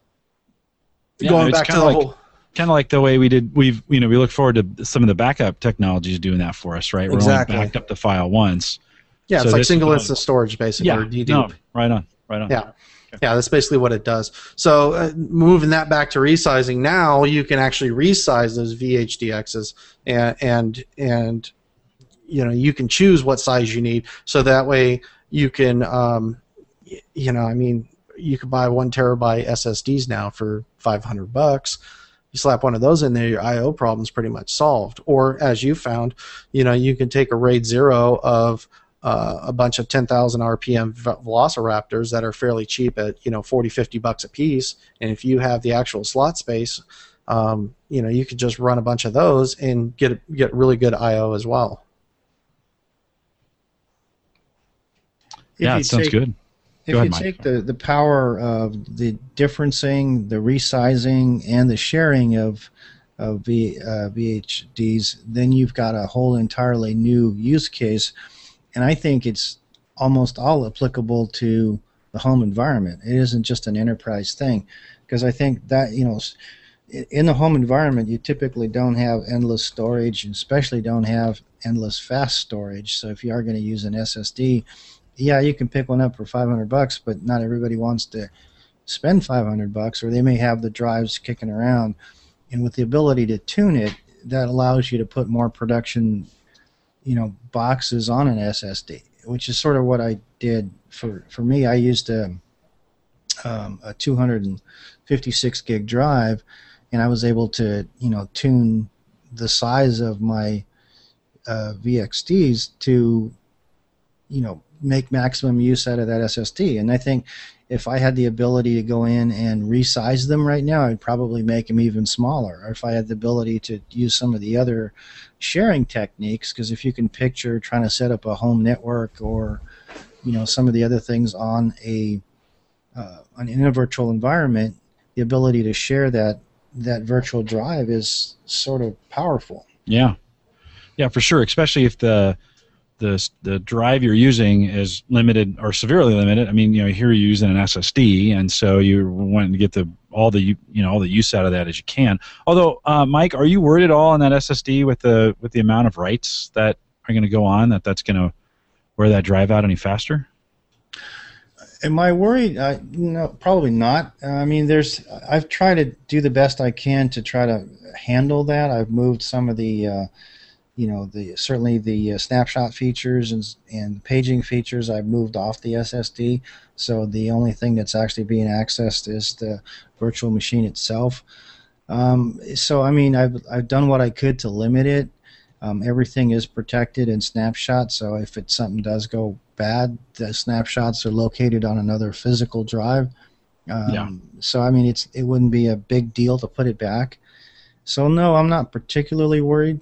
yeah, going back to the like, whole, kind of like the way we did. We've you know we look forward to some of the backup technologies doing that for us, right? We're exactly. only backed up the file once. Yeah, so it's like single uh, instance storage, basically. Yeah, or D-Dupe. no, right on, right on. Yeah. Okay. Yeah, that's basically what it does. So uh, moving that back to resizing, now you can actually resize those V H D Xs, and and and you know you can choose what size you need. So that way you can, um, y- you know, I mean, you could buy one terabyte S S Ds now for five hundred bucks. You slap one of those in there, your I O problem's pretty much solved. Or as you found, you know, you can take a RAID zero of uh, a bunch of ten thousand R P M Velociraptors that are fairly cheap at, you know, forty, fifty bucks a piece. And if you have the actual slot space, um, you know, you could just run a bunch of those and get get really good I O as well. Yeah, it sounds take, good. If ahead, you Mike. take the, the power of the differencing, the resizing, and the sharing of of v, uh, V H Ds, then you've got a whole entirely new use case. And I think it's almost all applicable to the home environment. It isn't just an enterprise thing, because I think that, you know, in the home environment, you typically don't have endless storage, and especially don't have endless fast storage. So if you are going to use an S S D, yeah, you can pick one up for five hundred bucks, but not everybody wants to spend five hundred bucks, or they may have the drives kicking around. And with the ability to tune it, that allows you to put more production, you know, boxes on an S S D, which is sort of what I did for for me. I used a um, a two hundred fifty-six gig drive, and I was able to, you know, tune the size of my uh, V X Ds to, you know, make maximum use out of that S S D. And I think if I had the ability to go in and resize them right now, I'd probably make them even smaller. Or if I had the ability to use some of the other sharing techniques, because if you can picture trying to set up a home network, or, you know, some of the other things on a uh, on in a virtual environment, the ability to share that that virtual drive is sort of powerful. Yeah, yeah, for sure. Especially if the the the drive you're using is limited or severely limited. I mean, you know, here you're using an S S D, and so you're wanting to get the all the you know all the use out of that as you can. Although, uh, Mike, are you worried at all on that S S D with the with the amount of writes that are going to go on, that that's going to wear that drive out any faster? Am I worried? Uh, no, probably not. Uh, I mean, there's. I've tried to do the best I can to try to handle that. I've moved some of the, uh, you know, the certainly the uh, snapshot features and and paging features. I've moved off the S S D, so the only thing that's actually being accessed is the virtual machine itself. Um, so I mean, I've I've done what I could to limit it. Um, everything is protected in snapshot, so if it something does go bad, the snapshots are located on another physical drive. Um, yeah. So I mean, it's it wouldn't be a big deal to put it back. So no, I'm not particularly worried.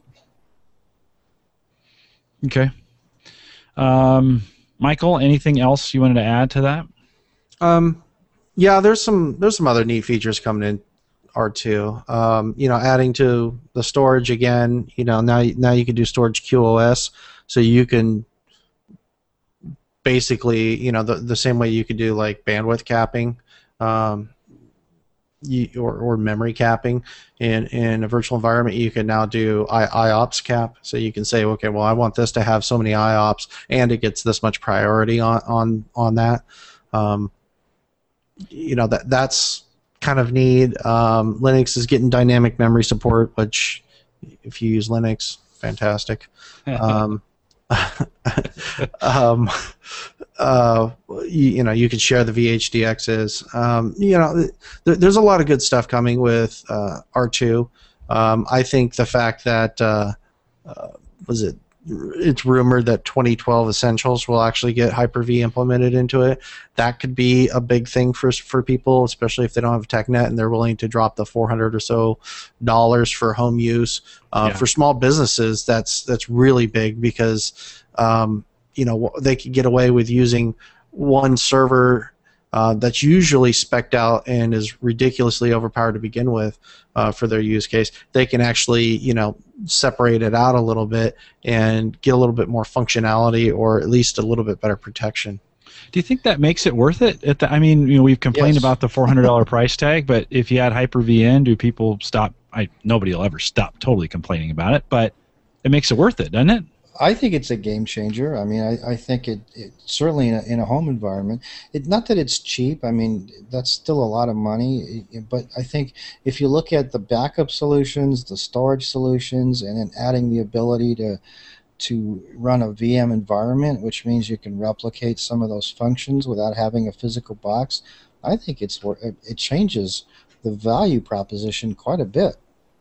Okay. Um, Michael, anything else you wanted to add to that? Um, Yeah, there's some there's some other neat features coming in R two. Um, you know, adding to the storage again. You know, now now you can do storage Q o S, so you can basically, you know, the the same way you could do like bandwidth capping, um, you, or or memory capping in in a virtual environment. You can now do I, IOPS cap, so you can say, okay, well, I want this to have so many I O P S, and it gets this much priority on on on that. Um, you know, that that's kind of neat. Um, Linux is getting dynamic memory support, which if you use Linux, fantastic. um, um, uh, you, you know, you can share the V H D Xs. Um, you know, th- there's a lot of good stuff coming with uh, R two. Um, I think the fact that uh, uh, was it it's rumored that twenty twelve Essentials will actually get Hyper-V implemented into it. That could be a big thing for for people, especially if they don't have TechNet and they're willing to drop the four hundred or so dollars for home use. Uh, Yeah. For small businesses, that's that's really big because um, you know, they could get away with using one server uh, that's usually spec'd out and is ridiculously overpowered to begin with uh, for their use case. They can actually, you know, separate it out a little bit and get a little bit more functionality, or at least a little bit better protection. Do you think that makes it worth it? At the, I mean, you know, we've complained Yes. about the four hundred dollars price tag, but if you add Hyper-V in, do people stop? I nobody will ever stop totally complaining about it, but it makes it worth it, doesn't it? I think it's a game changer. I mean, I, I think it, it certainly in a, in a home environment. It, not that it's cheap. I mean, that's still a lot of money. But I think if you look at the backup solutions, the storage solutions, and then adding the ability to to run a V M environment, which means you can replicate some of those functions without having a physical box, I think it's it, it changes the value proposition quite a bit.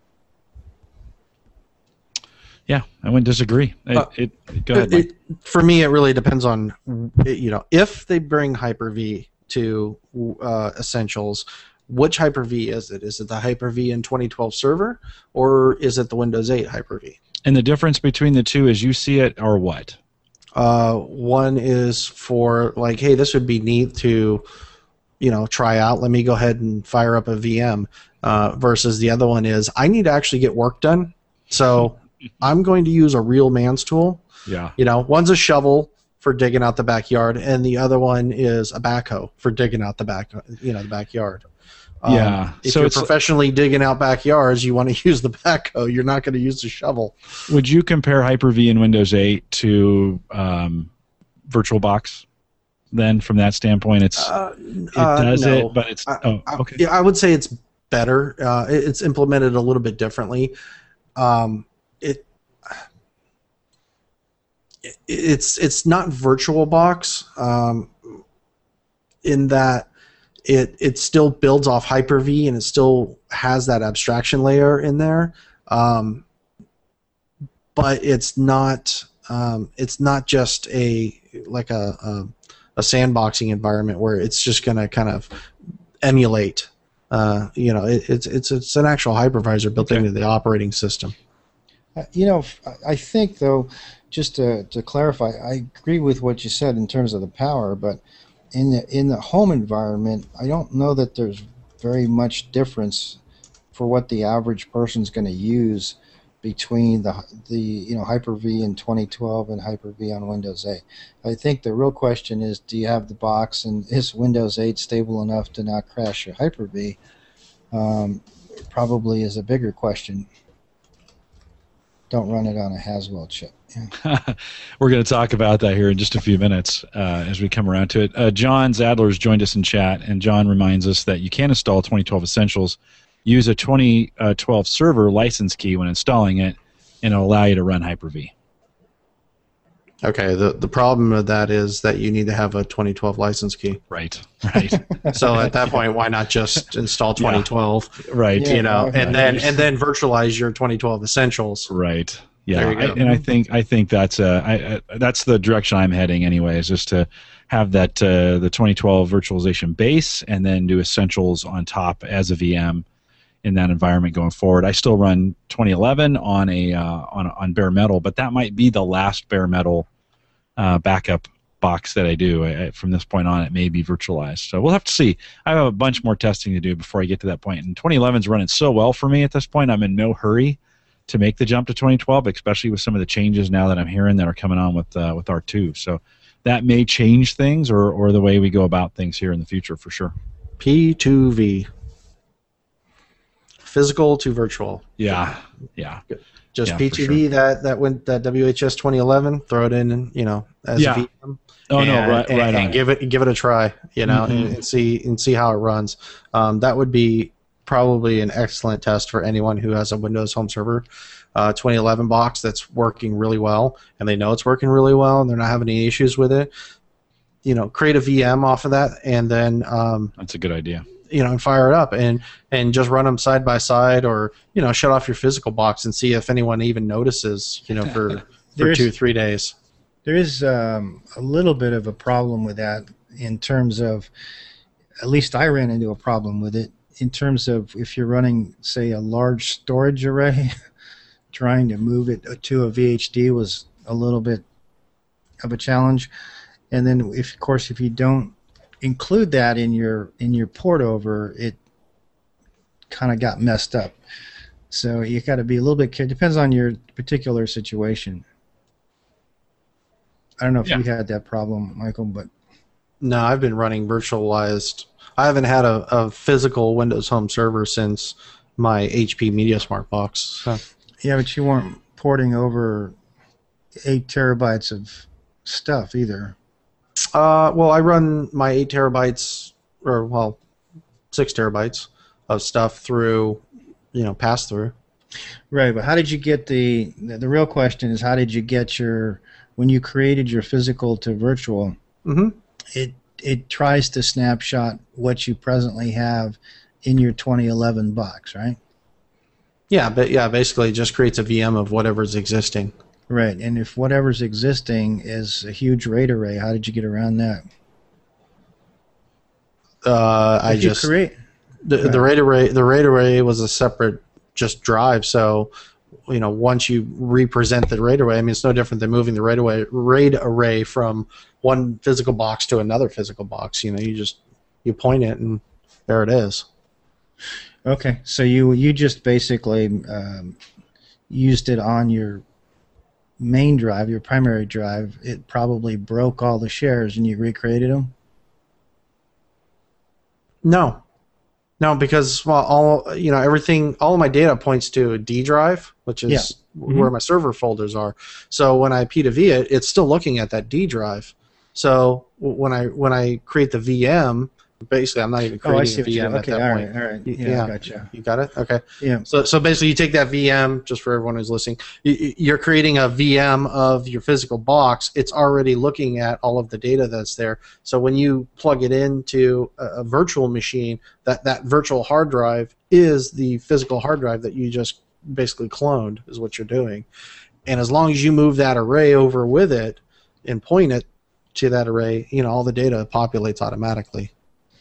Yeah, I wouldn't disagree. It, Uh, it, go ahead, It- Mike. it- for me, it really depends on, you know, if they bring Hyper-V to uh, Essentials, which Hyper-V is it? Is it the Hyper-V in twenty twelve server, or is it the Windows eight Hyper-V? And the difference between the two as you see it are what? Uh, one is for like, hey, this would be neat to, you know, try out. Let me go ahead and fire up a V M. Uh, versus the other one is, I need to actually get work done, so I'm going to use a real man's tool. Yeah. You know, one's a shovel for digging out the backyard, and the other one is a backhoe for digging out the back, you know, the backyard. Um, Yeah, If so you're it's- professionally digging out backyards, you want to use the backhoe. You're not going to use the shovel. Would you compare Hyper-V in Windows eight to um, VirtualBox? Then, from that standpoint, it's Uh, it uh, does no. it, but it's I, oh I- okay. yeah, I would say it's better. Uh, it- it's implemented a little bit differently. Um, it it- it's it's not VirtualBox um, in that it it still builds off Hyper-V and it still has that abstraction layer in there, um, but it's not um, it's not just a like a, a a sandboxing environment where it's just going to kind of emulate. Uh, you know, it, it's it's it's an actual hypervisor built Okay. into the operating system. Uh, You know, f- I think, though, just to, to clarify, I agree with what you said in terms of the power, but in the in the home environment, I don't know that there's very much difference for what the average person's going to use between the the you know Hyper-V in twenty twelve and Hyper-V on Windows eight. I think the real question is, do you have the box, and is Windows eight stable enough to not crash your Hyper-V? Um, probably is a bigger question. Don't run it on a Haswell chip. Yeah. We're going to talk about that here in just a few minutes uh, as we come around to it. Uh, John Zadler's joined us in chat, and John reminds us that you can install twenty twelve Essentials, use a twenty twelve server license key when installing it, and it'll allow you to run Hyper-V. Okay, the the problem with that is that you need to have a twenty twelve license key. Right, right, So at that point, why not just install twenty twelve? right, Yeah. You know, okay. and then and then virtualize your twenty twelve Essentials. right. Yeah, There you I, go. and I think I think that's uh, I, I, that's the direction I'm heading anyway. Is just to have that uh, the twenty twelve virtualization base, and then do Essentials on top as a V M in that environment going forward. I still run twenty eleven on a uh, on on bare metal, but that might be the last bare metal uh, backup box that I do. I, I, from this point on, it may be virtualized. So we'll have to see. I have a bunch more testing to do before I get to that point. And twenty eleven is running so well for me at this point. I'm in no hurry to make the jump to twenty twelve, especially with some of the changes now that I'm hearing that are coming on with uh, with R two. So that may change things or, or the way we go about things here in the future for sure. P two V. Physical to virtual. Yeah, yeah. Just yeah, P two V, sure. that that went that W H S twenty eleven. Throw it in, and you know, as yeah. a V M. Oh and, no, right, and, right. And on. give it give it a try, you know, mm-hmm. and, and see and see how it runs. Um, that would be probably an excellent test for anyone who has a Windows Home Server uh, twenty eleven box that's working really well, and they know it's working really well, and they're not having any issues with it. You know, create a V M off of that, and then um, that's a good idea. You know, and fire it up and and just run them side by side, or you know, shut off your physical box and see if anyone even notices. You know, for for two three days. There is um, a little bit of a problem with that in terms of, at least I ran into a problem with it in terms of if you're running, say, a large storage array, trying to move it to a V H D was a little bit of a challenge, and then if of course if you don't include that in your in your port over, it kind of got messed up. So you got to be a little bit careful. Depends on your particular situation. I don't know if yeah. you had that problem, Michael, but no, I've been running virtualized. I haven't had a, a physical Windows Home Server since my H P MediaSmart box. So. Yeah, but you weren't porting over eight terabytes of stuff either. Uh, well, I run my eight terabytes, or well, six terabytes of stuff through, you know, pass through. Right, but how did you get the? The real question is, how did you get your when you created your physical to virtual? Mm-hmm. It it tries to snapshot what you presently have in your twenty eleven box, right? Yeah, but yeah, basically it just creates a V M of whatever's existing. Right, and if whatever's existing is a huge RAID array, how did you get around that? Uh, I if you just create the right. the RAID array. The RAID array was a separate just drive. So, you know, once you represent the RAID array, I mean, it's no different than moving the RAID array RAID array from one physical box to another physical box. You know, you just you point it and there it is. Okay, so you you just basically um, used it on your main drive, your primary drive. It probably broke all the shares and you recreated them? No. No, because well, all you know, everything, all of my data points to a D drive, which is yeah. where mm-hmm. my server folders are. So when I P two V it, it's still looking at that D drive. So when I when I create the V M, basically I'm not even creating oh, I see a V M okay, at that all point. right, all right. Yeah, yeah, I gotcha. You got it? Okay. Yeah. So so basically you take that V M, just for everyone who's listening, you're creating a V M of your physical box. It's already looking at all of the data that's there. So when you plug it into a, a virtual machine, that, that virtual hard drive is the physical hard drive that you just basically cloned, is what you're doing. And as long as you move that array over with it and point it to that array, you know, all the data populates automatically.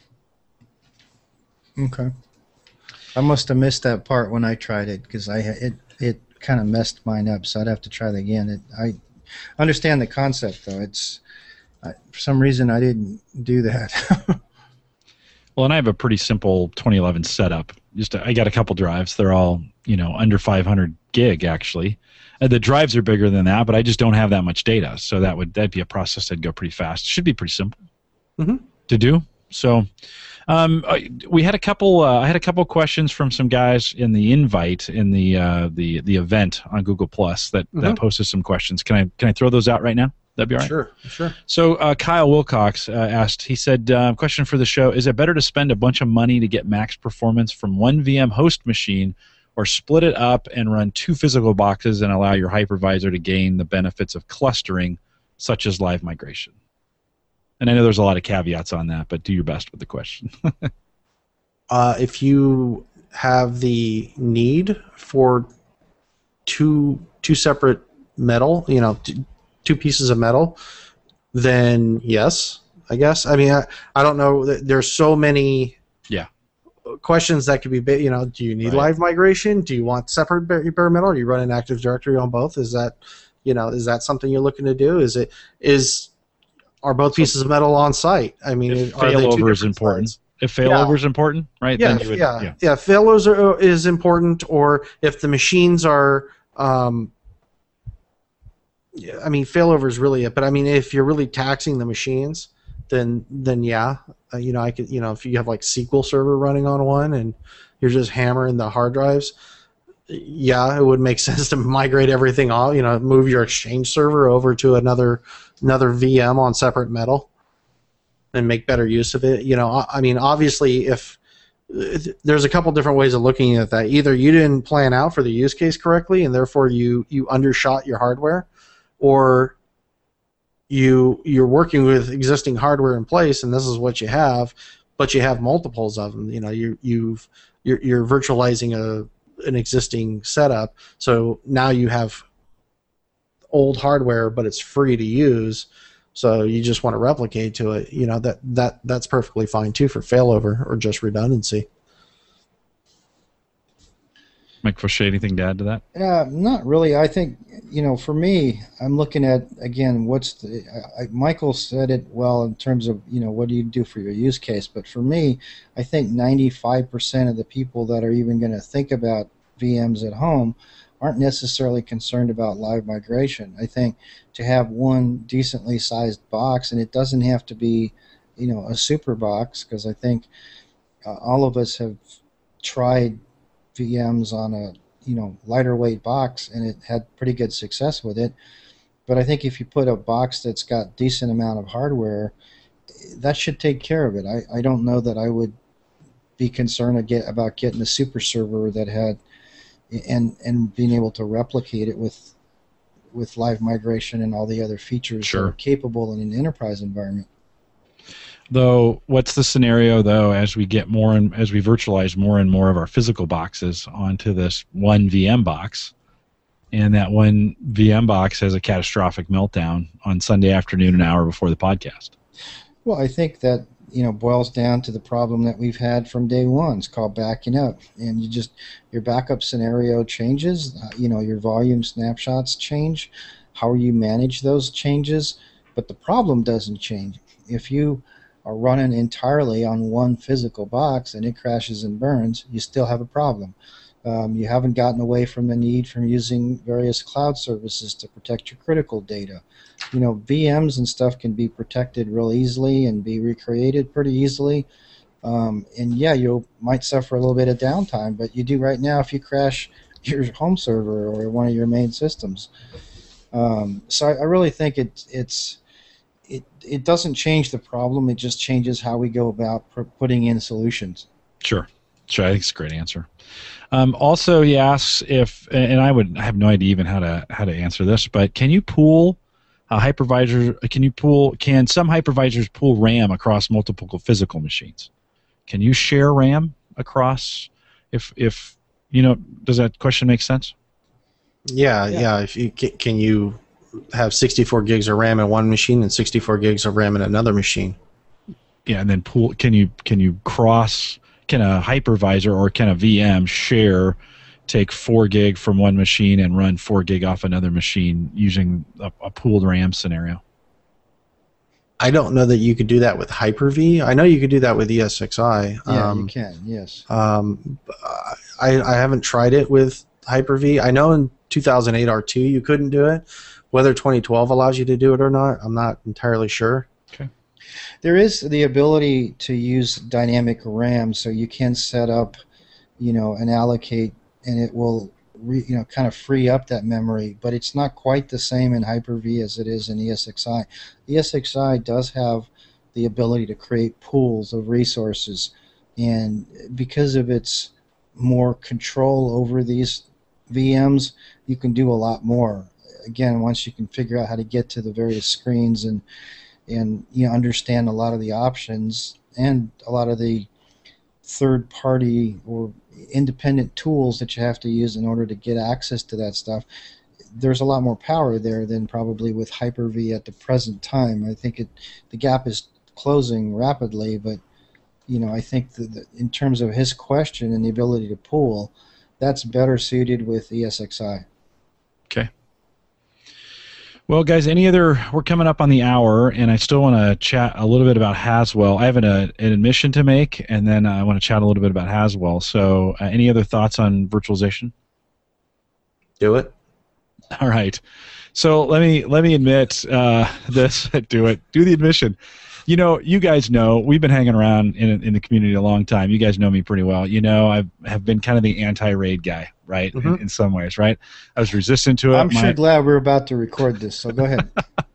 Okay. I must have missed that part when I tried it because I it it kind of messed mine up, so I'd have to try that again. It, I understand the concept though. It's I, for some reason I didn't do that. Well, and I have a pretty simple twenty eleven setup. Just I got a couple drives. They're all you know under five hundred gig actually. Uh, the drives are bigger than that, but I just don't have that much data, so that would that'd be a process that'd go pretty fast. Should be pretty simple mm-hmm. to do. So. Um, we had a couple. Uh, I had a couple questions from some guys in the invite in the uh, the the event on Google Plus that, mm-hmm. that posted some questions. Can I can I throw those out right now? That'd be all right. Sure, sure. So uh, Kyle Wilcox uh, asked. He said, uh, "Question for the show: is it better to spend a bunch of money to get max performance from one V M host machine, or split it up and run two physical boxes and allow your hypervisor to gain the benefits of clustering, such as live migration?" And I know there's a lot of caveats on that, but do your best with the question. uh, if you have the need for two two separate metal, you know, two, two pieces of metal, then yes, I guess. I mean, I, I don't know. There's so many yeah. questions that could be, you know, do you need right. live migration? Do you want separate bare metal? Are you running Active Directory on both? Is that, you know, is that something you're looking to do? Is it is are both pieces of metal on site? I mean, If are they two failover is different important. sites? If failover is important, right? Yeah, then you would, yeah, yeah. yeah. Failover is important, or if the machines are, um, I mean, failover is really it. But I mean, if you're really taxing the machines, then then yeah, uh, you know, I could, you know, if you have like S Q L Server running on one and you're just hammering the hard drives, yeah, it would make sense to migrate everything off. You know, move your Exchange server over to another another V M on separate metal, and make better use of it. You know, I mean, obviously, if there's a couple different ways of looking at that. Either you didn't plan out for the use case correctly, and therefore you you undershot your hardware, or you you're working with existing hardware in place, and this is what you have, but you have multiples of them. You know, you you've you're, you're virtualizing a an existing setup, so now you have old hardware, but it's free to use. So you just want to replicate to it. You know, that that that's perfectly fine too for failover or just redundancy. Mike Fauché, anything to add to that? Uh, not really. I think, you know, for me, I'm looking at, again, what's the, I, Michael said it well in terms of, you know, what do you do for your use case? But for me, I think ninety-five percent of the people that are even going to think about V Ms at home aren't necessarily concerned about live migration. I think to have one decently sized box, and it doesn't have to be, you know, a super box, because I think uh, all of us have tried V Ms on a, you know, lighter weight box, and it had pretty good success with it. But I think if you put a box that's got decent amount of hardware, that should take care of it. I, I don't know that I would be concerned about getting a super server that had and and being able to replicate it with with live migration and all the other features Sure. that are capable in an enterprise environment. Though, what's the scenario though as we get more and as we virtualize more and more of our physical boxes onto this one V M box, and that one V M box has a catastrophic meltdown on Sunday afternoon, an hour before the podcast? Well, I think that, you know, boils down to the problem that we've had from day one. It's called backing up, and you just your backup scenario changes. Uh, you know, your volume snapshots change. How you manage those changes, but the problem doesn't change. If you are running entirely on one physical box and it crashes and burns, you still have a problem. Um, you haven't gotten away from the need from using various cloud services to protect your critical data. You know, V Ms and stuff can be protected real easily and be recreated pretty easily. Um, and yeah, you might suffer a little bit of downtime, but you do right now if you crash your home server or one of your main systems. Um, so I, I really think it, it's it it doesn't change the problem. It just changes how we go about pr- putting in solutions. Sure. Sure. I think it's a great answer. Um, also, he asks if, and I would I have no idea even how to how to answer this, but can you pool a hypervisor? Can you pool? Can some hypervisors pool RAM across multiple physical machines? Can you share RAM across? If if you know, does that question make sense? Yeah, yeah. yeah. If you can, can you have sixty-four gigs of RAM in one machine and sixty-four gigs of RAM in another machine? Yeah, and then pool. Can you can you cross? Can a hypervisor or can a V M share, take four gig from one machine and run four gig off another machine using a, a pooled RAM scenario? I don't know that you could do that with Hyper-V. I know you could do that with E S X i. Yeah, um, you can. Yes. Um, I I haven't tried it with Hyper-V. I know in two thousand eight R two you couldn't do it. Whether twenty twelve allows you to do it or not, I'm not entirely sure. Okay. There is the ability to use dynamic RAM, so you can set up, you know, and allocate, and it will, re, you know, kind of free up that memory. But it's not quite the same in Hyper-V as it is in E S X i. E S X i does have the ability to create pools of resources, and because of its more control over these V Ms, you can do a lot more. Again, once you can figure out how to get to the various screens and and you know, understand a lot of the options and a lot of the third-party or independent tools that you have to use in order to get access to that stuff, there's a lot more power there than probably with Hyper-V at the present time. I think it, the gap is closing rapidly, but you know, I think that the, in terms of his question and the ability to pool, that's better suited with E S X i. Okay. Well, guys, any other? We're coming up on the hour, and I still want to chat a little bit about Haswell. I have an, uh, an admission to make, and then I want to chat a little bit about Haswell. So, uh, any other thoughts on virtualization? Do it. All right. So let me let me admit uh, this. Do it. Do the admission. You know, you guys know we've been hanging around in in the community a long time. You guys know me pretty well. You know, I have been kind of the anti-raid guy, right? Mm-hmm. in, in some ways, right? I was resistant to it. I'm My, sure glad we're about to record this. So go ahead.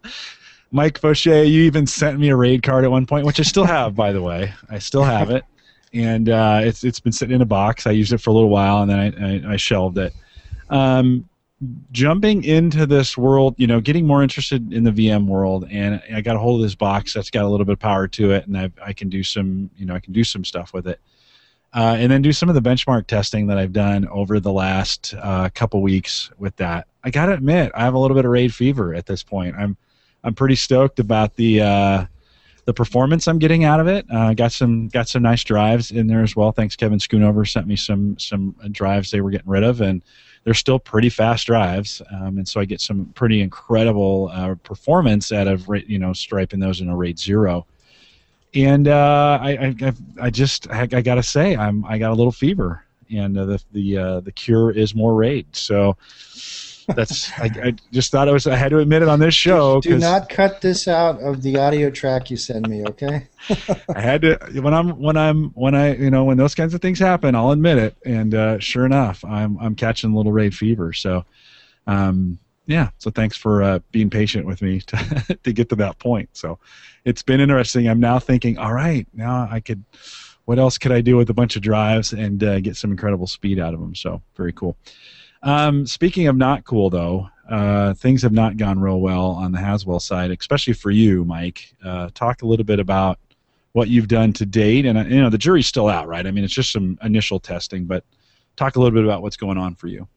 Mike Fauché, you even sent me a raid card at one point, which I still have, by the way. I still have it, and uh, it's it's been sitting in a box. I used it for a little while, and then I I, I shelved it. Um, Jumping into this world, you know, getting more interested in the V M world, and I got a hold of this box that's got a little bit of power to it, and I, I can do some, you know, I can do some stuff with it, uh, and then do some of the benchmark testing that I've done over the last uh, couple weeks with that. I got to admit, I have a little bit of raid fever at this point. I'm, I'm pretty stoked about the uh, the performance I'm getting out of it. Uh, got some got some nice drives in there as well. Thanks, Kevin Schoonover sent me some some drives they were getting rid of, and they're still pretty fast drives, um, and so I get some pretty incredible uh, performance out of you know striping those in a RAID zero. And uh, I, I, I just I, I gotta say I'm I got a little fever, and uh, the the uh, the cure is more RAID. So that's I, I just thought I was I had to admit it on this show. Do not cut this out of the audio track you send me, okay? I had to when I'm when I'm when I you know when those kinds of things happen, I'll admit it. And uh, sure enough, I'm I'm catching a little RAID fever. So, um, yeah. So thanks for uh, being patient with me to to get to that point. So, it's been interesting. I'm now thinking, all right, now I could. What else could I do with a bunch of drives and uh, get some incredible speed out of them? So very cool. Um, speaking of not cool, though, uh, things have not gone real well on the Haswell side, especially for you, Mike. Uh, talk a little bit about what you've done to date, and uh, you know the jury's still out, right? I mean, it's just some initial testing, but talk a little bit about what's going on for you.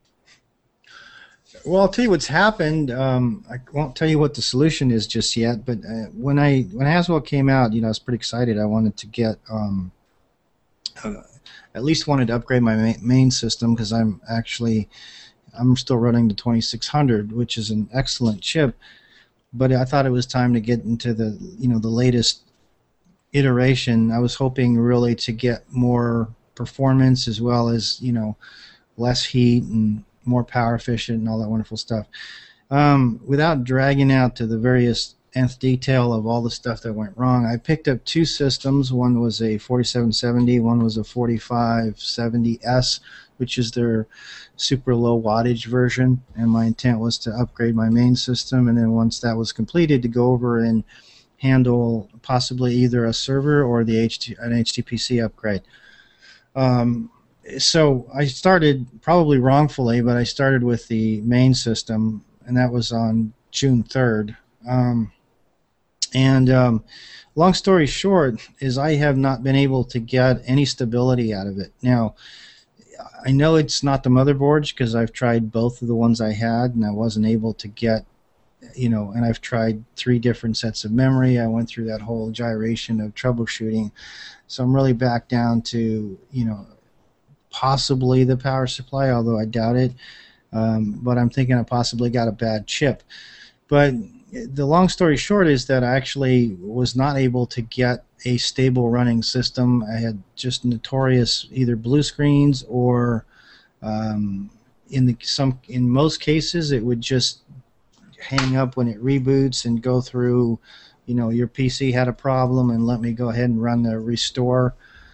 Well, I'll tell you what's happened. Um, I won't tell you what the solution is just yet, but uh, when I when Haswell came out, you know, I was pretty excited. I wanted to get um, uh, at least wanted to upgrade my main, main system because I'm actually I'm still running the twenty-six hundred, which is an excellent chip, but I thought it was time to get into the you know the latest iteration. I was hoping really to get more performance as well as you know less heat and more power efficient and all that wonderful stuff. Um, without dragging out to the various nth detail of all the stuff that went wrong, I picked up two systems. One was a forty-seven seventy, one was a forty-five seventy S, which is their super low wattage version, and my intent was to upgrade my main system, and then once that was completed to go over and handle possibly either a server or the H T, an H T P C upgrade. Um, so I started, probably wrongfully, but I started with the main system, and that was on June third. Um, and um, long story short is I have not been able to get any stability out of it. Now, I know it's not the motherboards because I've tried both of the ones I had, and I wasn't able to get, you know, and I've tried three different sets of memory. I went through that whole gyration of troubleshooting. So I'm really back down to, you know, possibly the power supply, although I doubt it. Um, but I'm thinking I possibly got a bad chip. But the long story short is that I actually was not able to get a stable running system. I had just notorious either blue screens or um, in the some in most cases it would just hang up when it reboots and go through, you know, your P C had a problem and let me go ahead and run the restore.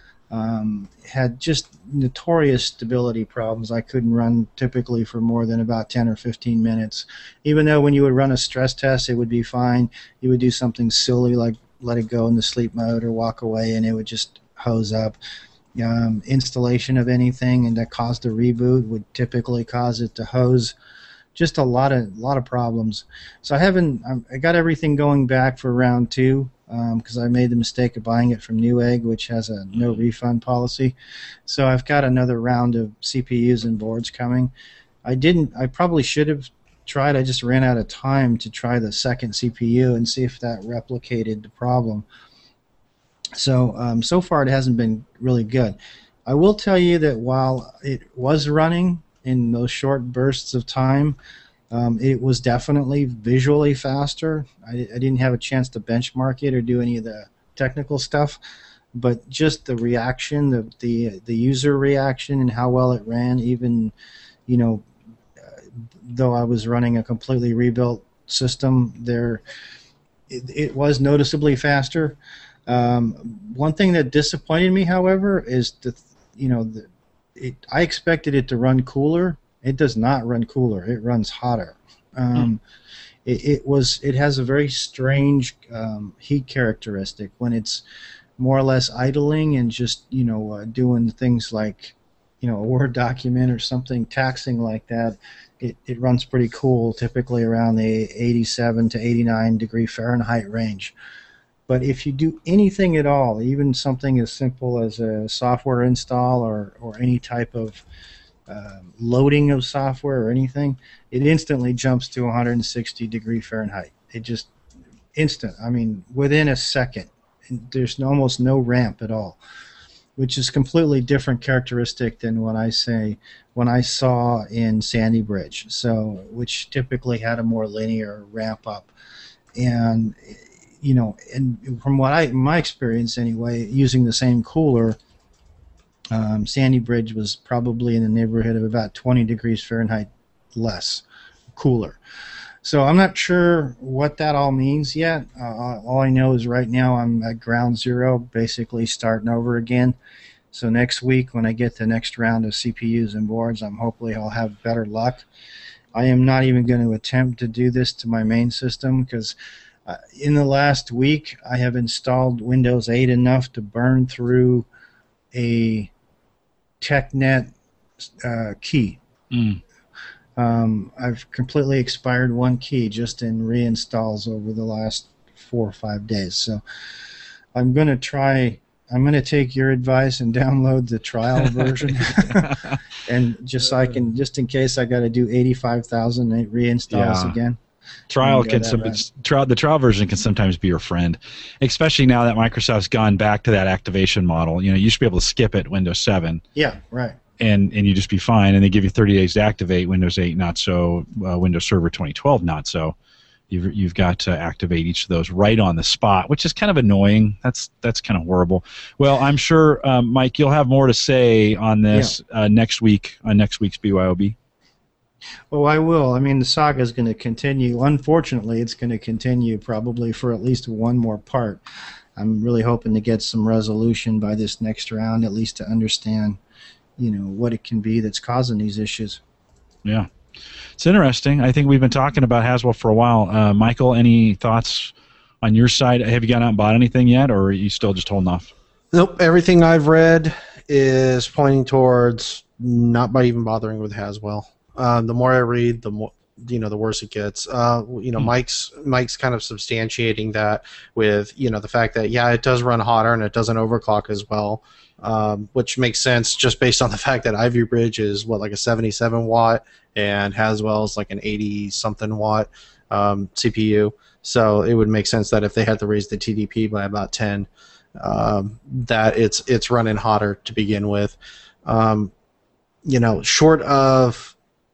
Um, had just notorious stability problems. I couldn't run typically for more than about ten or fifteen minutes. Even though when you would run a stress test, it would be fine. You would do something silly like let it go into sleep mode or walk away, and it would just hose up. Um, installation of anything and that caused a reboot would typically cause it to hose. Just a lot of lot of problems. So I haven't. I got everything going back for round two. Because um, I made the mistake of buying it from Newegg, which has a no refund policy. So I've got another round of C P Us and boards coming. I didn't. I probably should have tried. I just ran out of time to try the second C P U and see if that replicated the problem. So um, so far it hasn't been really good. I will tell you that while it was running in those short bursts of time, Um, it was definitely visually faster. I, I didn't have a chance to benchmark it or do any of the technical stuff, but just the reaction, the the the user reaction, and how well it ran, even, you know, uh, though I was running a completely rebuilt system, there it, it was noticeably faster. Um, one thing that disappointed me, however, is the you know the, it, I expected it to run cooler. It does not run cooler. It runs hotter. Um, mm. it, it was it has a very strange um, heat characteristic when it's more or less idling and just you know uh, doing things like you know a Word document or something taxing like that. It, it runs pretty cool, typically around the eighty-seven to eighty-nine degree Fahrenheit range. But if you do anything at all, even something as simple as a software install or, or any type of uh, loading of software or anything, it instantly jumps to one hundred sixty degree Fahrenheit. It just instant. I mean, within a second. There's almost no ramp at all, which is completely different characteristic than what I say when I saw in Sandy Bridge. So, which typically had a more linear ramp up, and you know, and from what I, my experience anyway, using the same cooler, um, Sandy Bridge was probably in the neighborhood of about twenty degrees Fahrenheit less cooler. So I'm not sure what that all means yet. Uh, all I know is right now I'm at ground zero, basically starting over again. So next week when I get the next round of C P Us and boards, I'm hopefully I'll have better luck. I am not even going to attempt to do this to my main system because Uh, in the last week, I have installed Windows eight enough to burn through a TechNet uh, key. Mm. Um, I've completely expired one key just in reinstalls over the last four or five days. So I'm going to try. I'm going to take your advice and download the trial version, and just so I can, just in case I got to do eighty-five thousand reinstalls yeah. again. Trial can some, right. trial, the trial version can sometimes be your friend, especially now that Microsoft's gone back to that activation model. You know, you used to be able to skip it Windows seven. Yeah, right. And and you just be fine, and they give you thirty days to activate. Windows eight, not so. Uh, Windows Server twenty twelve, not so. You've you've got to activate each of those right on the spot, which is kind of annoying. That's that's kind of horrible. Well, I'm sure, um, Mike, you'll have more to say on this yeah. uh, next week on next week's B Y O B. Oh, I will. I mean, the saga is going to continue. Unfortunately, it's going to continue probably for at least one more part. I'm really hoping to get some resolution by this next round, at least to understand, you know, what it can be that's causing these issues. Yeah. It's interesting. I think we've been talking about Haswell for a while. Uh, Michael, any thoughts on your side? Have you gone out and bought anything yet, or are you still just holding off? Nope. Everything I've read is pointing towards not by even bothering with Haswell. Uh, the more I read, the more you know, the worse it gets. Uh, you know, mm. Mike's Mike's kind of substantiating that with you know the fact that yeah, it does run hotter and it doesn't overclock as well, um, which makes sense just based on the fact that Ivy Bridge is what like a seventy-seven watt and Haswell is like an eighty something watt um, C P U. So it would make sense that if they had to raise the T D P by about ten, um, that it's it's running hotter to begin with. Um, you know, short of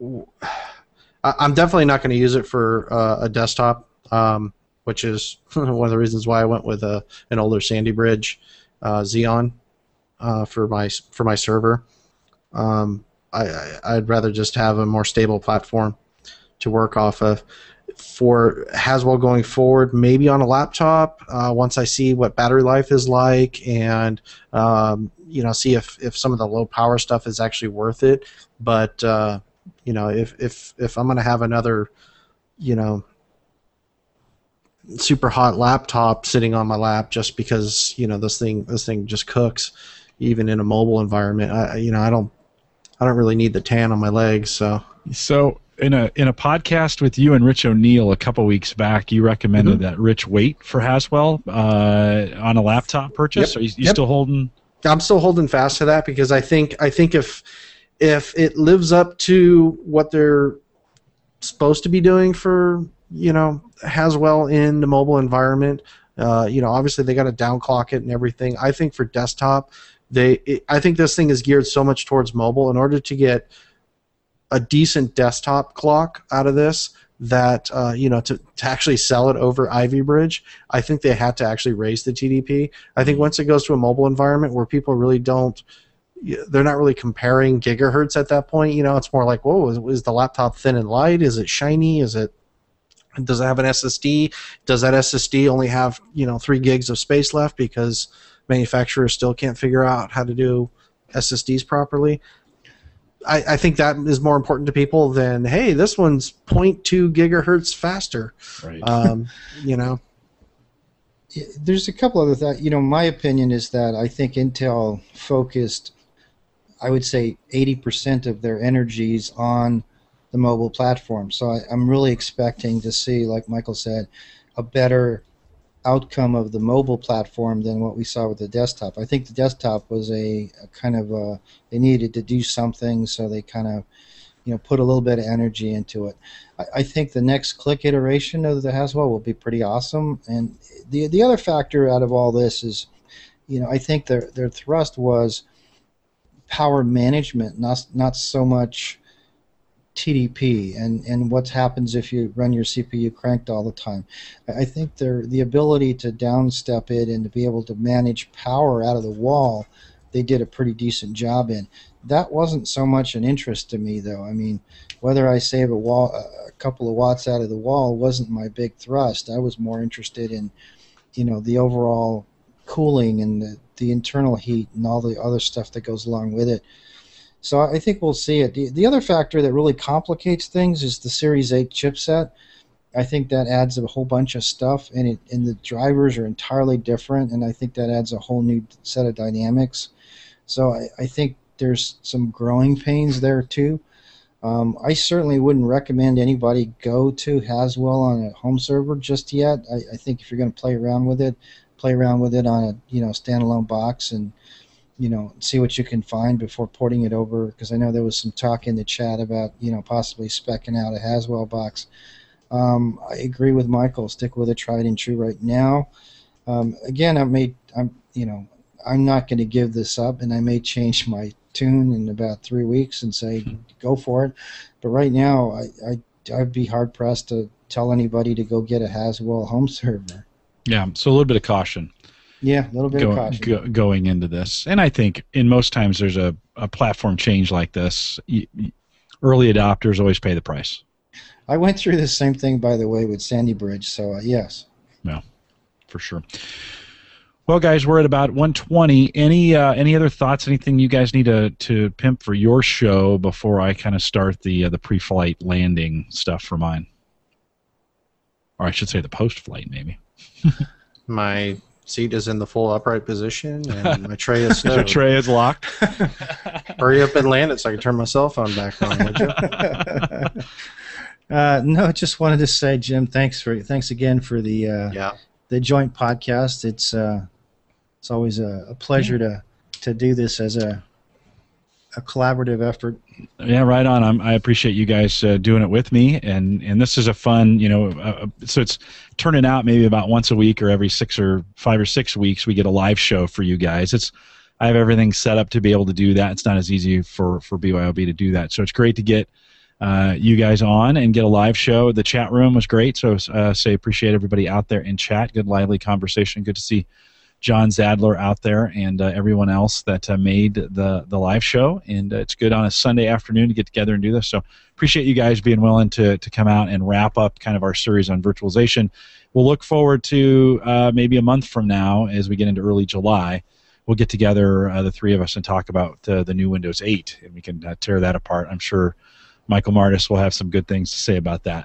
I'm definitely not going to use it for uh, a desktop, um, which is one of the reasons why I went with a, an older Sandy Bridge uh, Xeon uh, for my for my server. Um, I, I'd rather just have a more stable platform to work off of. For Haswell going forward, maybe on a laptop, uh, once I see what battery life is like and um, you know see if, if some of the low power stuff is actually worth it. But uh, you know, if if if I'm gonna have another, you know, super hot laptop sitting on my lap just because you know this thing this thing just cooks, even in a mobile environment, I you know I don't I don't really need the tan on my legs. So so in a in a podcast with you and Rich O'Neill a couple weeks back, you recommended mm-hmm. that Rich wait for Haswell uh, on a laptop purchase. Yep. Are you, you yep. still holding? I'm still holding fast to that because I think I think if if it lives up to what they're supposed to be doing for, you know, Haswell in the mobile environment, uh, you know, obviously they got to downclock it and everything. I think for desktop, they, it, I think this thing is geared so much towards mobile. In order to get a decent desktop clock out of this, that uh, you know, to, to actually sell it over Ivy Bridge, I think they had to actually raise the T D P. I think once it goes to a mobile environment where people really don't, they're not really comparing gigahertz at that point. You know, it's more like, whoa, is, is the laptop thin and light? Is it shiny? Is it, does it have an S S D? Does that S S D only have, you know, three gigs of space left because manufacturers still can't figure out how to do S S Ds properly? I, I think that is more important to people than, hey, this one's zero point two gigahertz faster. Right. Um, you know. There's a couple other things. You know, my opinion is that I think Intel focused, I would say, eighty percent of their energies on the mobile platform. So I, I'm really expecting to see, like Michael said, a better outcome of the mobile platform than what we saw with the desktop. I think the desktop was a, a kind of a, they needed to do something, so they kind of, you know, put a little bit of energy into it. I, I think the next Click iteration of the Haswell will be pretty awesome. And the the other factor out of all this is, you know, I think their their thrust was power management, not not so much T D P and, and what happens if you run your C P U cranked all the time. I think they're, the ability to downstep it and to be able to manage power out of the wall, they did a pretty decent job in. That wasn't so much an interest to me, though. I mean, whether I save a, wall, a couple of watts out of the wall wasn't my big thrust. I was more interested in, you know, the overall cooling and the, the internal heat and all the other stuff that goes along with it. So I think we'll see it. The, the other factor that really complicates things is the Series eight chipset. I think that adds a whole bunch of stuff, and it and the drivers are entirely different, and I think that adds a whole new set of dynamics. So I, I think there's some growing pains there too. Um, I certainly wouldn't recommend anybody go to Haswell on a home server just yet. I, I think if you're going to play around with it, play around with it on a you know standalone box and you know, see what you can find before porting it over, because I know there was some talk in the chat about, you know, possibly speccing out a Haswell box. Um, I agree with Michael. Stick with a tried and true right now. Um, again, I may, I'm, you know, I'm not going to give this up, and I may change my tune in about three weeks and say, go for it. But right now, I, I, I'd be hard pressed to tell anybody to go get a Haswell home server. Yeah, so a little bit of caution. Yeah, a little bit Go, of caution. go, going into this. And I think in most times there's a, a platform change like this, y- y- early adopters always pay the price. I went through the same thing, by the way, with Sandy Bridge, so uh, yes. Yeah, for sure. Well, guys, we're at about one twenty. Any uh, any other thoughts, anything you guys need to, to pimp for your show before I kind of start the, uh, the pre-flight landing stuff for mine? Or I should say the post-flight, maybe. My seat is in the full upright position, and my tray is Your stowed. tray is locked. Hurry up and land it so I can turn my cell phone back on, would you? uh, no, just wanted to say, Jim, thanks for thanks again for the uh, Yeah. the joint podcast. It's uh, it's always a, a pleasure to to do this as a a collaborative effort. Yeah, right on. I'm, I appreciate you guys uh, doing it with me, and and this is a fun, you know. Uh, so it's turning out maybe about once a week or every six or five or six weeks we get a live show for you guys. It's I have everything set up to be able to do that. It's not as easy for for B Y O B to do that. So it's great to get uh, you guys on and get a live show. The chat room was great. So uh, say appreciate everybody out there in chat. Good lively conversation. Good to see John Zadler out there and uh, everyone else that uh, made the the live show, and uh, it's good on a Sunday afternoon to get together and do this. So appreciate you guys being willing to to come out and wrap up kind of our series on virtualization. We'll look forward to uh, maybe a month from now as we get into early July. We'll get together, uh, the three of us, and talk about uh, the new Windows eight, and we can uh, tear that apart. I'm sure Michael Martis will have some good things to say about that.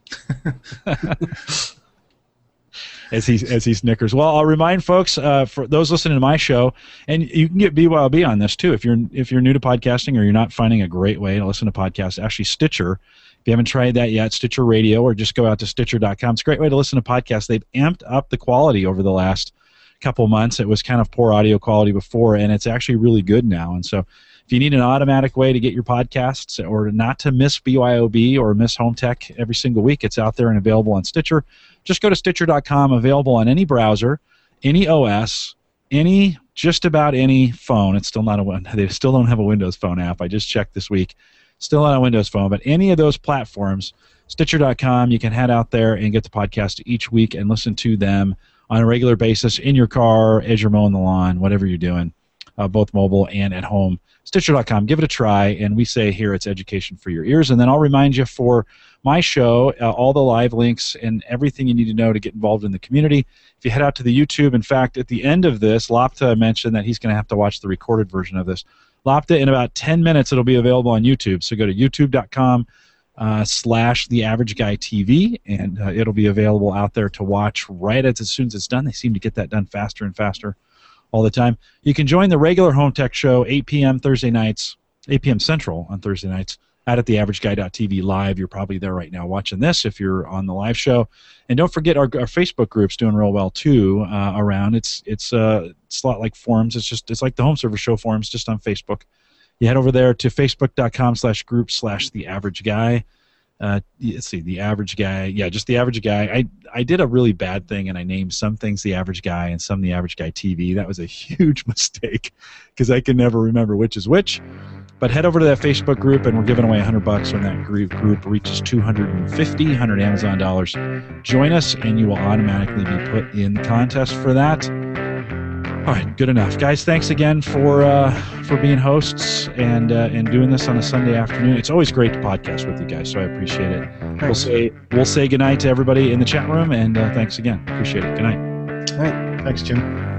As he as he snickers. Well, I'll remind folks, uh, for those listening to my show, and you can get B Y O B on this too. If you're if you're new to podcasting or you're not finding a great way to listen to podcasts, actually Stitcher. If you haven't tried that yet, Stitcher Radio, or just go out to Stitcher dot com. It's a great way to listen to podcasts. They've amped up the quality over the last couple months. It was kind of poor audio quality before, and it's actually really good now. And so if you need an automatic way to get your podcasts or not to miss B Y O B or miss Home Tech every single week, it's out there and available on Stitcher. Just go to Stitcher dot com, available on any browser, any O S, any, just about any phone. It's still not a, they still don't have a Windows Phone app. I just checked this week. Still not on Windows Phone, but any of those platforms, Stitcher dot com, you can head out there and get the podcast each week and listen to them on a regular basis in your car, as you're mowing the lawn, whatever you're doing, uh, both mobile and at home. Stitcher dot com, give it a try, and we say here it's education for your ears. And then I'll remind you for my show, uh, all the live links and everything you need to know to get involved in the community. If you head out to the YouTube, in fact, at the end of this, Lapta mentioned that he's going to have to watch the recorded version of this. Lapta, in about ten minutes, it'll be available on YouTube. So go to youtube dot com uh, slash the average guy T V, and uh, it'll be available out there to watch right as, as soon as it's done. They seem to get that done faster and faster all the time. You can join the regular Home Tech Show, eight p.m. Thursday nights, eight p.m. Central on Thursday nights, out at the average guy dot T V live. You're probably there right now watching this if you're on the live show. And don't forget our, our Facebook group's doing real well too uh, around. It's it's uh it's a lot like forums. It's just it's like the Home Server Show forums just on Facebook. You head over there to facebook dot com slash group slash the average guy. Uh, let's see, the average guy. Yeah, just the average guy. I I did a really bad thing, and I named some things the average guy and some the average guy T V. That was a huge mistake because I can never remember which is which. But head over to that Facebook group, and we're giving away one hundred bucks when that group group reaches two hundred fifty, one hundred Amazon dollars. Join us, and you will automatically be put in the contest for that. All right, good enough, guys. Thanks again for uh, for being hosts and uh, and doing this on a Sunday afternoon. It's always great to podcast with you guys, so I appreciate it. Thanks. We'll say we'll say goodnight to everybody in the chat room, and uh, thanks again. Appreciate it. Good night. All right, thanks, Jim.